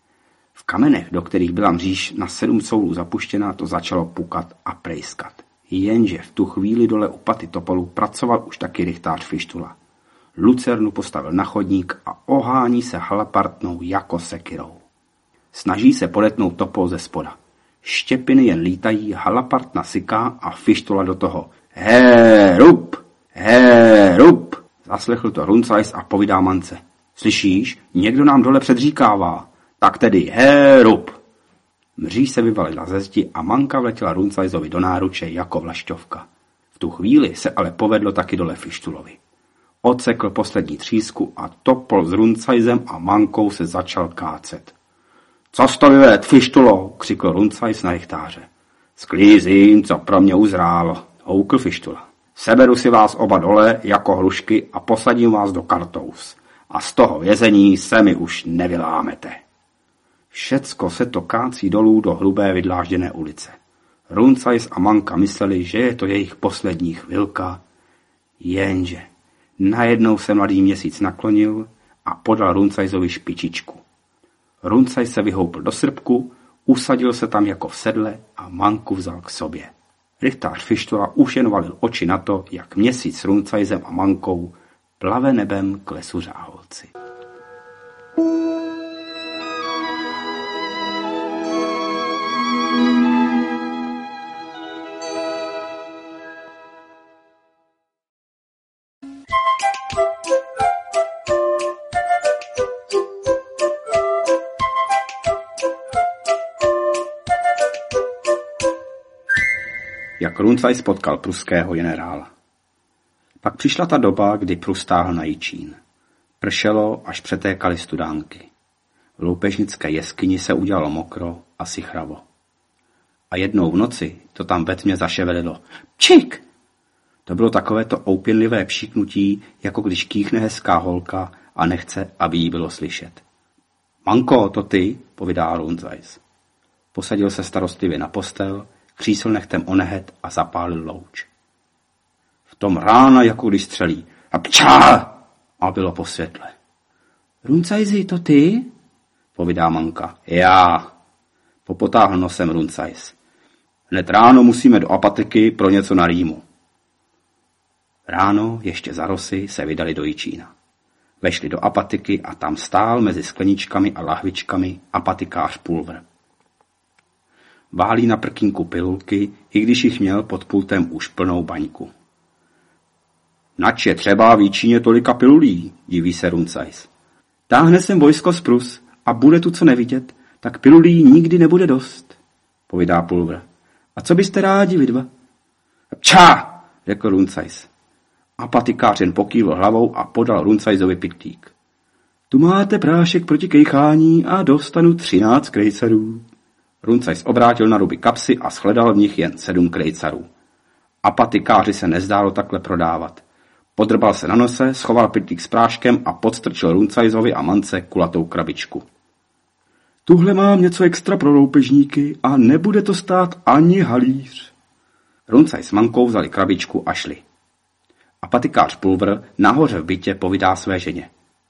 V kamenech, do kterých byla mříž na sedm soulů zapuštěná, to začalo pukat a prejskat. Jenže v tu chvíli dole u paty topolu pracoval už taky Rychtář Fištula. Lucernu postavil na chodník a ohání se halapartnou jako sekyrou. Snaží se podetnout topol ze spoda. Štěpiny jen lítají, halapartna syká a Fištula do toho. Herup, herup, zaslechl to Runcajs a povídá Mance. Slyšíš, někdo nám dole předříkává. Tak tedy herup. Mříž se vyvalila ze zdi a Manka vletěla Runcajsovi do náruče jako vlašťovka. V tu chvíli se ale povedlo taky dole Fištulovi. Odsekl poslední třísku a topol s Runcajsem a Mankou se začal kácet. Co jsi to vyved, Fištulo, křikl Runcajs na Rychtáře. Sklízím, co pro mě uzrálo, houkl Fištula. Seberu si vás oba dole jako hrušky a posadím vás do kartous. A z toho vězení se mi už nevylámete. Všecko se to kácí dolů do hrubé vydlážděné ulice. Runcajs a Manka mysleli, že je to jejich poslední chvilka, Jenže najednou se mladý měsíc naklonil a podal Runcajsovi špičičku. Runcajs se vyhoupl do srpku, usadil se tam jako v sedle a Manku vzal k sobě. Rychtář Fištola už jen valil oči na to, jak měsíc s Runcajsem a Mankou plave nebem k lesu Řáholci. Jak Runcajs potkal pruského generála. Pak přišla ta doba, kdy Prus táhl na Jičín. Pršelo, až přetékaly studánky. V loupežnické jeskyni se udělalo mokro a sichravo. A jednou v noci to tam ve tmě zaševelilo. Pčik! To bylo takovéto oupěnlivé pšiknutí, jako když kýchne hezká holka a nechce, aby jí bylo slyšet. Manko, to ty, povídá Runcajs. Posadil se starostlivě na postel, křísl nechtem o nehet a zapálil louč. V tom rána, jako když střelí. A pčá! A bylo po světle. Runcajsi, to ty? Povídá Manka. Já. Popotáhl nosem Runcajs. Hned ráno musíme do apatiky pro něco na rýmu. Ráno, ještě za rosy, se vydali do Jičína. Vešli do apatiky a tam stál mezi skleničkami a lahvičkami apatikář Pulvr. Válí na prkínku pilulky, i když jich měl pod pultem už plnou baňku. Nač je třeba v Jičíně tolika pilulí, diví se Runcajs. Táhne sem vojsko z Prus a bude tu co nevidět, tak pilulí nikdy nebude dost, povídá Pulvr. A co byste rádi vy dva? Čá, řekl Runcajs. Apatikář jen pokývl hlavou a podal Runcajsovi pytlík. Tu máte prášek proti kejchání a dostanu třináct krejcarů. Runcajs obrátil na ruby kapsy a shledal v nich jen sedm krejcarů. Apatikáři se nezdálo takhle prodávat. Podrbal se na nose, schoval pytlík s práškem a podstrčil Runcajsovi a Mance kulatou krabičku. Tuhle mám něco extra pro loupežníky a nebude to stát ani halíř. Runcajs s Mankou vzali krabičku a šli. Apatikář Pulvr nahoře v bytě povídá své ženě.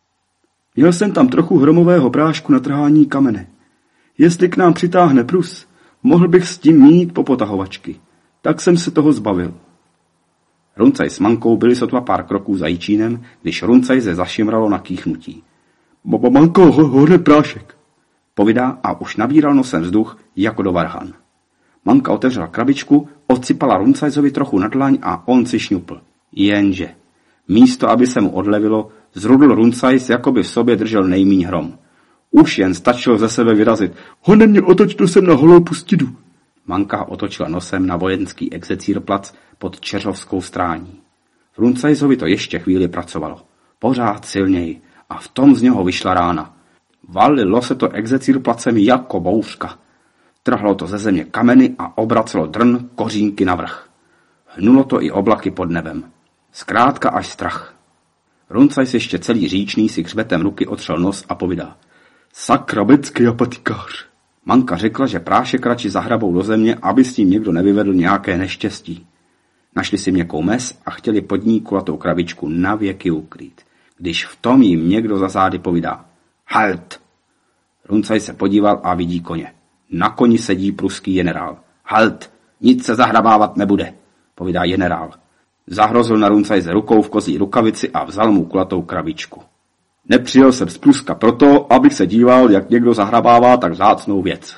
Měl jsem tam trochu hromového prášku na trhání kamene. Jestli k nám přitáhne Prus, mohl bych s tím mít popotahovačky. Tak jsem se toho zbavil. Runcajs s Mankou byli sotva pár kroků za Jičínem, když Runcajse zašimralo na kýchnutí. Baba Manko, hoře prášek, povídá a už nabíral nosem vzduch jako do varhan. Manka otevřela krabičku, odsypala Runcajsovi trochu na dlaň a on si šňupl. Jenže místo, aby se mu odlevilo, zrudl Runcajs, jako by v sobě držel nejmíň hrom. Už jen stačilo ze sebe vyrazit. Hone mě otoč, tu jsem na holou pustidu. Manka otočila nosem na vojenský execírplac pod Čeřovskou strání. V Runcajsovi to ještě chvíli pracovalo. Pořád silněji a v tom z něho vyšla rána. Valilo se to execírplacem jako bouřka. Trhlo to ze země kameny a obracelo drn kořínky navrch. Hnulo to i oblaky pod nebem. Zkrátka až strach. Runcajs ještě celý říčný si hřbetem ruky otřel nos a povídá. Sakra becký apatikář. Manka řekla, že prášek radši zahrabou do země, aby s tím někdo nevyvedl nějaké neštěstí. Našli si měkkou mes a chtěli pod ní kulatou krabičku na věky ukrýt. Když v tom jim někdo za zády povídá. Halt! Runcaj se podíval a vidí koně. Na koni sedí pruský generál. Halt! Nic se zahrabávat nebude, povídá generál. Zahrozil na Runcajse rukou v kozí rukavici a vzal mu kulatou krabičku. Nepřijel jsem z Pruska proto, abych se díval, jak někdo zahrabává tak vzácnou věc.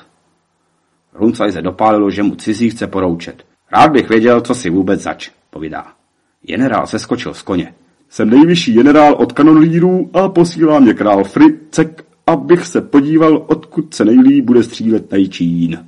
Runcajse dopálilo, že mu cizí chce poroučet. Rád bych věděl, co si vůbec zač, povídá. Generál se skočil z koně. Jsem nejvyšší generál od kanonlírů a posílá mě král Fricek, abych se podíval, odkud se nejlíp bude střílet na Jičín.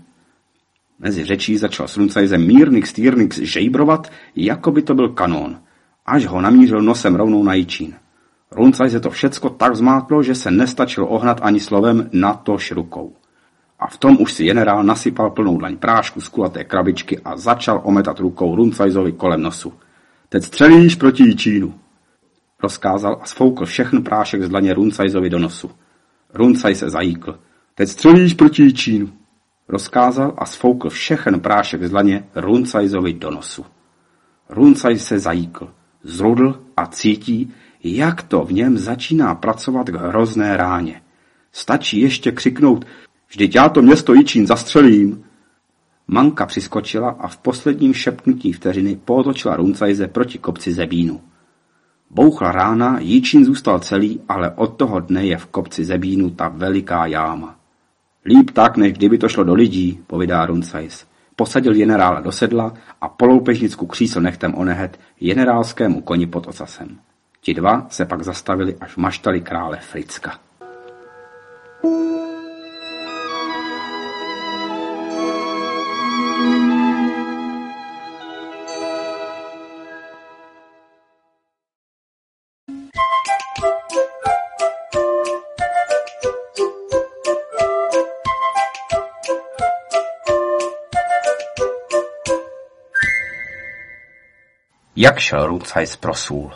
Mezi řečí začal s Runcajsem mírnik stýrnik žejbrovat, jako by to byl kanón, až ho namířil nosem rovnou na Jičín. Runcajse to všecko tak zmátlo, že se nestačilo ohnat ani slovem, natož rukou. A v tom už si generál nasypal plnou dlaň prášku z kulaté krabičky a začal ometat rukou Runcajsovi kolem nosu. Teď střelíš proti Jičínu, rozkázal a sfoukl všechny prášek z dlaně Runcajsovi do nosu. Runcaj se zajíkl. Teď střelíš proti Jičínu, rozkázal a sfoukl všechen prášek z dlaně Runcajsovi do nosu. Runcaj se zajíkl. Zrudl a cítí, jak to v něm začíná pracovat k hrozné ráně. Stačí ještě křiknout, vždyť já to město Jičín zastřelím. Manka přiskočila a v posledním šeptnutí vteřiny pootočila Runcajse proti kopci Zebínu. Bouchla rána, Jičín zůstal celý, ale od toho dne je v kopci Zebínu ta veliká jáma. Líp tak, než kdyby to šlo do lidí, povídá Runcajs. Posadil generála do sedla a po loupežnicku křísl nechtem onehet generálskému koni pod ocasem. Ti dva se pak zastavili až v maštali krále Fricka. Jak šel Runcajs pro sůl?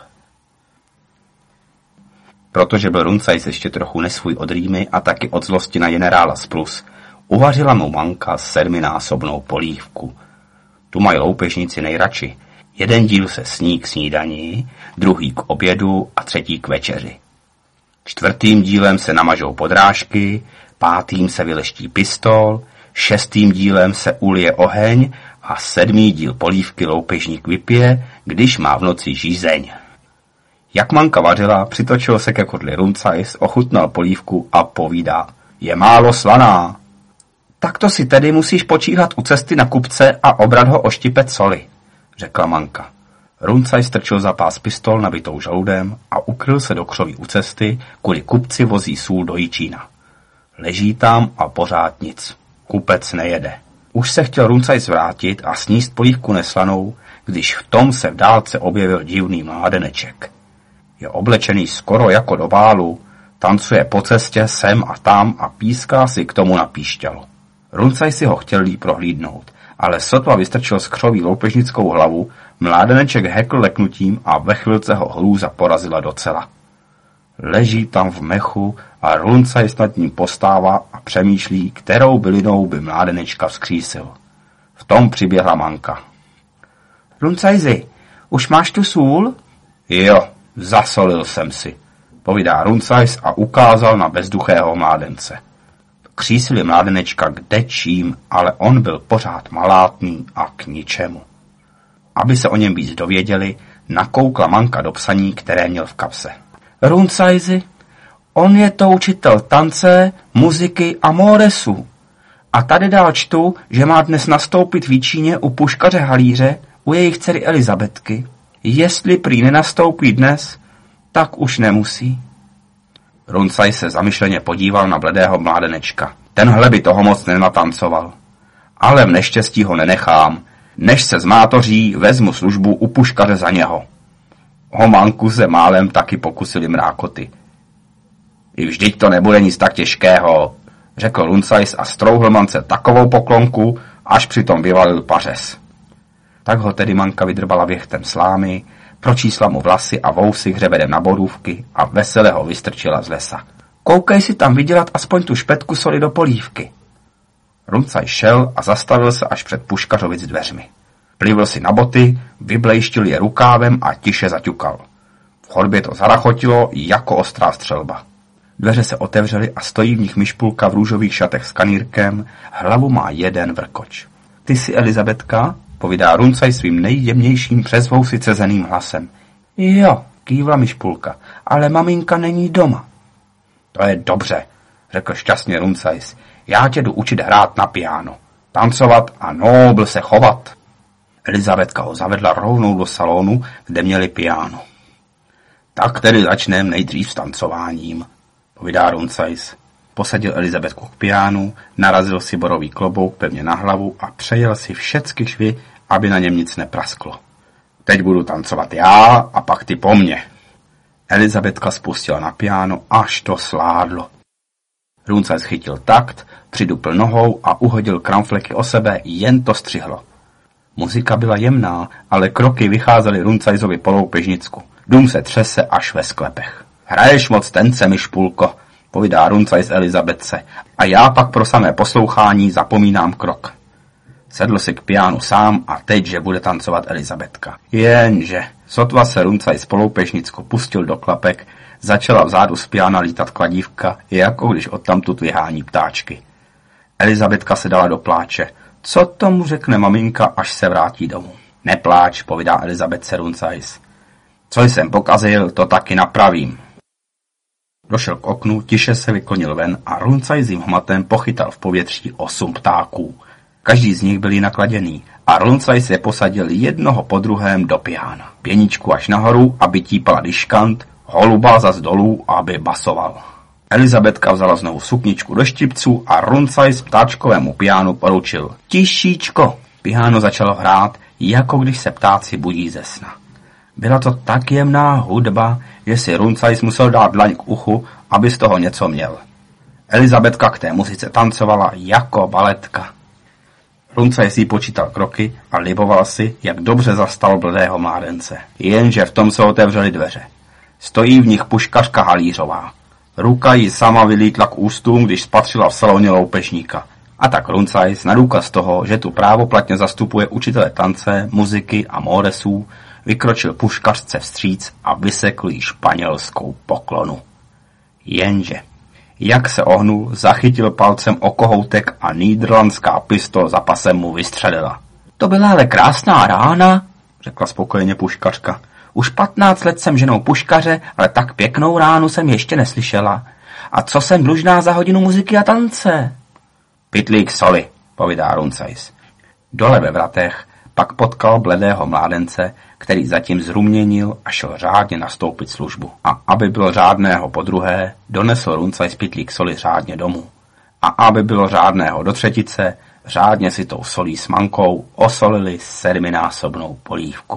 Protože byl Runcajs ještě trochu nesvůj od rýmy a taky od zlosti na generála Splus, uvařila mu Manka sedminásobnou polívku. Tu mají loupežníci nejradši. Jeden díl se sní k snídani, druhý k obědu a třetí k večeři. Čtvrtým dílem se namažou podrážky, pátým se vyleští pistol, šestým dílem se ulije oheň a sedmý díl polívky loupežník vypije, když má v noci žízeň. Jak Manka vařila, přitočil se ke kodli Runcajs, ochutnal polívku a povídá, je málo slaná. Tak to si tedy musíš počíhat u cesty na kupce a obrat ho o štipec soli, řekla Manka. Runcajs strčil za pás pistol nabitou žaludem a ukryl se do křoví u cesty, kudy kupci vozí sůl do Jičína. Leží tam a pořád nic. Kupec nejede. Už se chtěl Runcajs vrátit a sníst polívku neslanou, když v tom se v dálce objevil divný mládeneček. Je oblečený skoro jako do bálu, tancuje po cestě sem a tam a píská si k tomu na píšťalo. Runcajs si ho chtěl líp prohlídnout, ale sotva vystrčil z křoví loupežnickou hlavu, mládeneček hekl leknutím a ve chvilce ho hrůza porazila docela. Leží tam v mechu a Runcajs nad ním postává a přemýšlí, kterou bylinou by mládenečka vzkřísil. V tom přiběhla Manka. Runcajsi, už máš tu sůl? Jo, zasolil jsem si, povídá Runcajs a ukázal na bezduchého mládence. Křísili mládenečka kde čím, ale on byl pořád malátný a k ničemu. Aby se o něm víc dověděli, nakoukla Manka do psaní, které měl v kapse. Runcajsi, on je to učitel tance, muziky a móresu. A tady dál čtu, že má dnes nastoupit v Jičíně u puškaře Halíře, u jejich dcery Elizabetky. Jestli prý nenastoupí dnes, tak už nemusí. Runcajs se zamyšleně podíval na bledého mládenečka. Tenhle by toho moc nenatancoval. Ale v neštěstí ho nenechám. Než se zmátoří, vezmu službu u puškaře za něho. O Manku se málem taky pokusili mrákoty. I vždyť to nebude nic tak těžkého, řekl Runcajs a strouhl Mance takovou poklonku, až přitom vyvalil pařez. Tak ho tedy Manka vydrbala věchtem slámy, pročísla mu vlasy a vousy hřebedem na borůvky a vesele ho vystrčila z lesa. Koukej si tam vydělat aspoň tu špetku soli do polívky. Runcajs šel a zastavil se až před puškařovic dveřmi. Plivl si na boty, vyblejštil je rukávem a tiše zaťukal. V chodbě to zarachotilo jako ostrá střelba. Dveře se otevřely a stojí v nich myšpulka v růžových šatech s kanýrkem, hlavu má jeden vrkoč. Ty jsi Elizabetka? Povídá Runcajs svým nejjemnějším přes vousy cezeným hlasem. Jo, kývla myšpulka, ale maminka není doma. To je dobře, řekl šťastně Runcajs. Já tě jdu učit hrát na piano, tancovat a nobl se chovat. Elizabetka ho zavedla rovnou do salonu, kde měli piano. Tak tedy začneme nejdřív s tancováním, povídá Runcajs. Posadil Elizabetku k pianu, narazil si borový klobouk pevně na hlavu a přejel si všecky švy, aby na něm nic neprasklo. Teď budu tancovat já a pak ty po mně. Elizabetka spustila na piano, až to sládlo. Runcajs chytil takt, přidupl nohou a uhodil kramfleky o sebe, jen to střihlo. Muzika byla jemná, ale kroky vycházely Runcajsovi po loupežnicku. Dům se třese až ve sklepech. Hraješ moc tence, myšpulko, povídá Runcajs Elizabetce, a já pak pro samé poslouchání zapomínám krok. Sedl si k pianu sám a teď, že bude tancovat Elizabetka. Jenže sotva se Runcajs poloupežnicko pustil do klapek, začala vzadu z piana lítat kladívka, jako když odtamtud vyhání ptáčky. Elizabetka se dala do pláče. Co tomu řekne maminka, až se vrátí domů? Nepláč, povídá Elizabetce Runcajs. Co jsem pokazil, to taky napravím. Došel k oknu, tiše se vyklonil ven a Runcajsím hmatem pochytal v povětří osm ptáků. Každý z nich byl nakladěný a Runcajs je posadil jednoho po druhém do piana. Pěničku až nahoru, aby típala diškant, holuba zas dolů, aby basoval. Elizabetka vzala znovu sukničku do štipců a Runcajs ptáčkovému pianu poručil. Tišíčko! Piano začalo hrát, jako když se ptáci budí ze sna. Byla to tak jemná hudba, že si Runcajs musel dát dlaň k uchu, aby z toho něco měl. Elizabetka k té muzice tancovala jako baletka. Runcajs jí počítal kroky a liboval si, jak dobře zastal bledého mládence. Jenže v tom se otevřely dveře. Stojí v nich puškařka Halířová. Ruka jí sama vylítla k ústům, když spatřila v saloně loupežníka. A tak Runcajs, na důkaz toho, že tu právoplatně zastupuje učitele tance, muziky a móresů, vykročil puškařce vstříc a vysekl jí španělskou poklonu. Jenže, jak se ohnul, zachytil palcem o kohoutek a nýderlandská pistol za pasem mu vystřelila. To byla ale krásná rána, řekla spokojeně puškařka. Už patnáct let jsem ženou puškaře, ale tak pěknou ránu jsem ještě neslyšela. A co jsem dlužná za hodinu muziky a tance? Pytlík soli, povídá Runcajs. Dole ve vratech pak potkal bledého mládence, který zatím zruměnil a šel řádně nastoupit službu. A aby bylo řádného podruhé, donesl Runcajs pytlík soli řádně domů. A aby bylo řádného do třetice, řádně si tou solí s mankou osolili sedminásobnou polívku.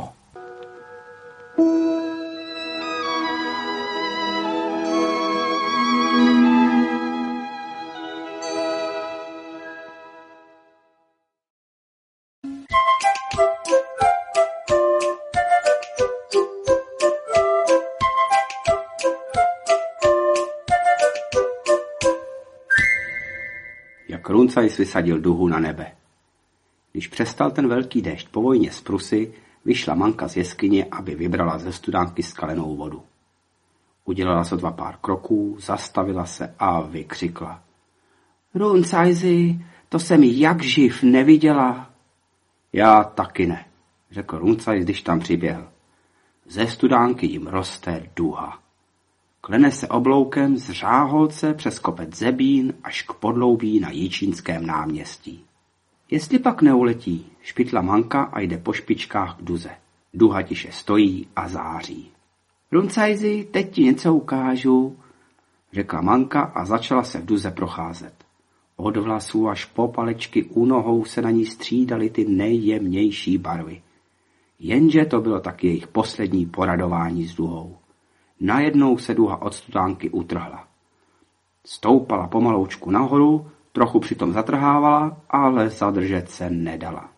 Jak Runcajs vysadil duhu na nebe. Když přestal ten velký déšť po vojně z Prusy, vyšla manka z jeskyně, aby vybrala ze studánky skalenou vodu. Udělala sotva pár kroků, zastavila se a vykřikla. Runcajsi, to jsem jak živ neviděla. Já taky ne, řekl Runcajs, když tam přiběhl. Ze studánky jim roste duha. Klene se obloukem z Řáholce přes kopec Zebín až k podloubí na Jičínském náměstí. Jestli pak neuletí, špitla manka a jde po špičkách k duze. Duha tiše stojí a září. Runcajsi, teď ti něco ukážu, řekla manka a začala se v duze procházet. Od vlasů až po palečky u nohou se na ní střídaly ty nejjemnější barvy. Jenže to bylo taky jejich poslední poradování s duhou. Najednou se duha od studánky utrhla. Stoupala pomaloučku nahoru, trochu přitom zatrhávala, ale zadržet se nedala.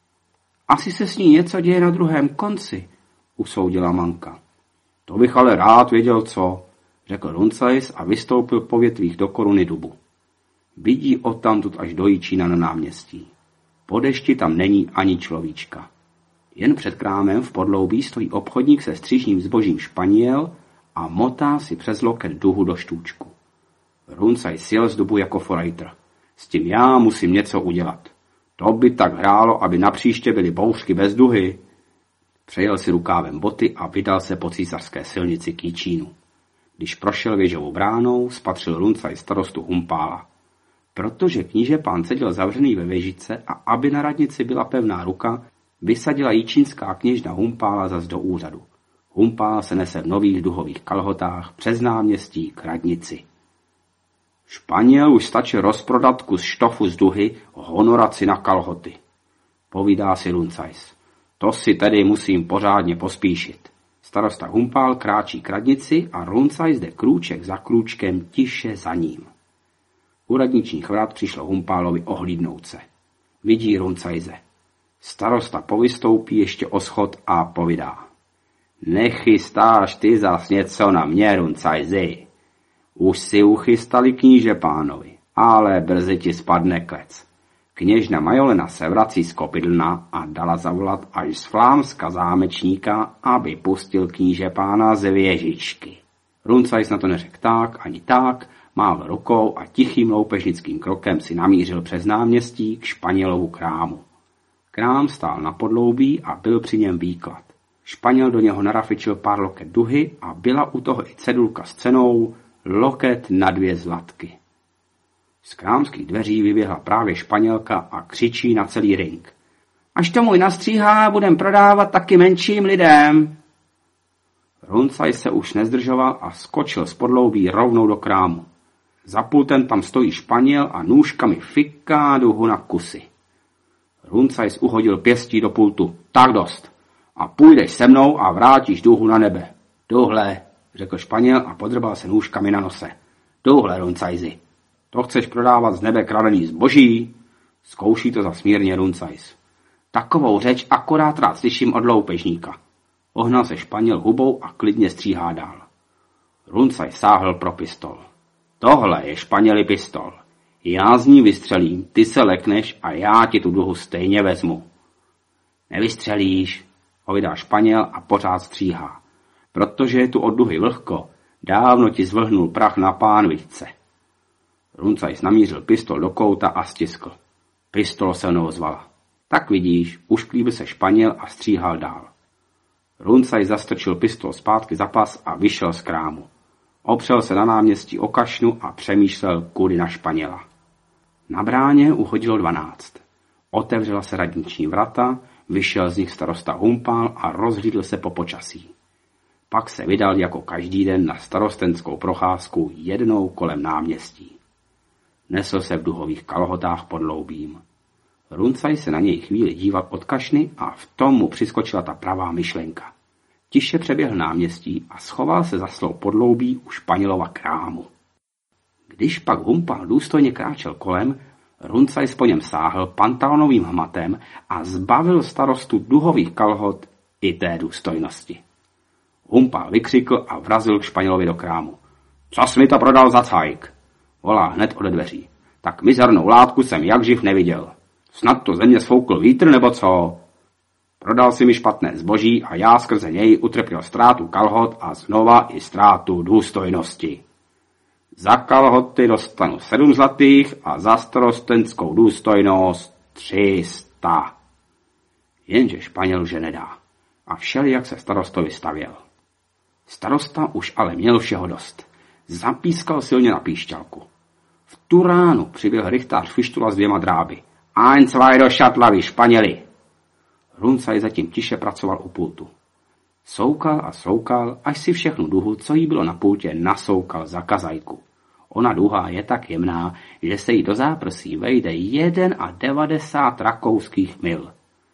Asi se s ní něco děje na druhém konci, usoudila manka. To bych ale rád věděl co, řekl Runcajs a vystoupil po větvích do koruny dubu. Vidí odtamtud až do Jičína na náměstí. Po dešti tam není ani človíčka. Jen před krámem v podloubí stojí obchodník se střižním zbožím Španěl a motá si přes loket duhu do štůčku. Runcajs sjel z dubu jako forajtr. S tím já musím něco udělat. To by tak hrálo, aby napříště byly bouřky bez duhy. Přejel si rukávem boty a vydal se po císařské silnici k Jičínu. Když prošel věžovou bránou, spatřil Runcajs starostu Humpála. Protože knížepán seděl zavřený ve věžice a aby na radnici byla pevná ruka, vysadila jičínská kněžna Humpála zas do úřadu. Humpál se nese v nových duhových kalhotách přes náměstí k radnici. Španěl už stačil rozprodat kus štofu z duhy, honoraci na kalhoty. Povídá si Runcajs. To si tedy musím pořádně pospíšit. Starosta Humpál kráčí k radnici a Runcajs jde krůček za krůčkem tiše za ním. U radničních vrat přišlo Humpálovi ohlídnout se. Vidí Runcajse. Starosta povystoupí ještě o schod a povídá. Nechystáš ty zas něco na mě, Runcajsi. Už si uchystali kníže pánovi, ale brzy ti spadne klec. Kněžna Majolena se vrací z Kopidlna a dala zavolat až z Flámska zámečníka, aby pustil kníže pána ze věžičky. Runcajs na to neřekl tak ani tak, mával rukou a tichým loupežnickým krokem si namířil přes náměstí k Španělovu krámu. Krám stál na podloubí a byl při něm výklad. Španěl do něho narafičil pár loket duhy a byla u toho i cedulka s cenou loket na dvě zlatky. Z krámských dveří vyběhla právě Španělka a křičí na celý ring. Až to můj nastříhá, budem prodávat taky menším lidem. Runcajs se už nezdržoval a skočil z podloubí rovnou do krámu. Za pultem tam stojí Španěl a nůžkami fiká duhu na kusy. Runcajs uhodil pěstí do pultu. Tak dost. A půjdeš se mnou a vrátíš duhu na nebe. Duhle, řekl Španěl a podrbal se nůžkami na nose. Duhle, Runcajsi. To chceš prodávat z nebe kradený zboží? Zkouší to zasmírně Runcajs. Takovou řeč akorát rád slyším od loupežníka. Ohnal se Španěl hubou a klidně stříhá dál. Runcajs sáhl pro pistol. Tohle je, Španěli, pistol. Já z ní vystřelím, ty se lekneš a já ti tu duhu stejně vezmu. Nevystřelíš, povídá Španěl a pořád stříhá. Protože je tu od duhy vlhko, dávno ti zvlhnul prach na pánvičce. Runcajs namířil pistol do kouta a stiskl. Pistol se neozvala. Tak vidíš, ušklíbil se Španěl a stříhal dál. Runcajs zastrčil pistol zpátky za pas a vyšel z krámu. Opřel se na náměstí o kašnu a přemýšlel kudy na Španěla. Na bráně uhodilo dvanáct. Otevřela se radniční vrata, vyšel z nich starosta Humpál a rozhlídl se po počasí. Pak se vydal jako každý den na starostenskou procházku jednou kolem náměstí. Nesl se v duhových kalhotách pod loubím. Runcajs se na něj chvíli díval od kašny a v tom mu přiskočila ta pravá myšlenka. Tiše přeběhl náměstí a schoval se za slou podloubí u Španělova krámu. Když pak Humpál důstojně kráčel kolem, Runcajs po něm sáhl pantalonovým hmatem a zbavil starostu duhových kalhot i té důstojnosti. Humpál vykřikl a vrazil k Španělovi do krámu. Co jsi mi to prodal za cajk? Volá hned ode dveří. Tak mizernou látku jsem jak živ neviděl. Snad to země sfoukl vítr nebo co? Prodal si mi špatné zboží a já skrze něj utrpěl ztrátu kalhot a znova i ztrátu důstojnosti. Za kalhoty dostanu sedm zlatých a za starostenskou důstojnost tři sta. Jenže Španěl že nedá. A všel, jak se starostovi stavěl. Starosta už ale měl všeho dost. Zapískal silně na píšťalku. V tu ránu přiběhl rychtář Fištula s dvěma dráby. Ein, zwei do šatlavy, Španěli! Runcajs zatím tiše pracoval u pultu. Soukal a soukal, až si všechnu duhu, co jí bylo na pultě, nasoukal za kazajku. Ona duha je tak jemná, že se jí do záprsí vejde jeden a devadesát rakouských mil.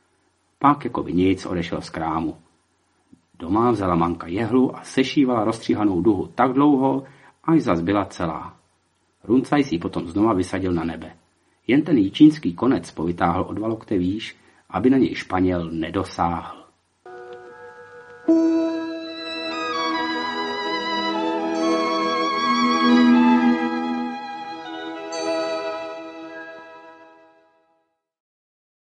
Pak jako by nic odešel z krámu. Doma vzala manka jehlu a sešívala rozstříhanou duhu tak dlouho, až zas byla celá. Runcajs ji potom znova vysadil na nebe. Jen ten jíčínský konec povytáhl o dva lokte výš, aby na něj Španěl nedosáhl.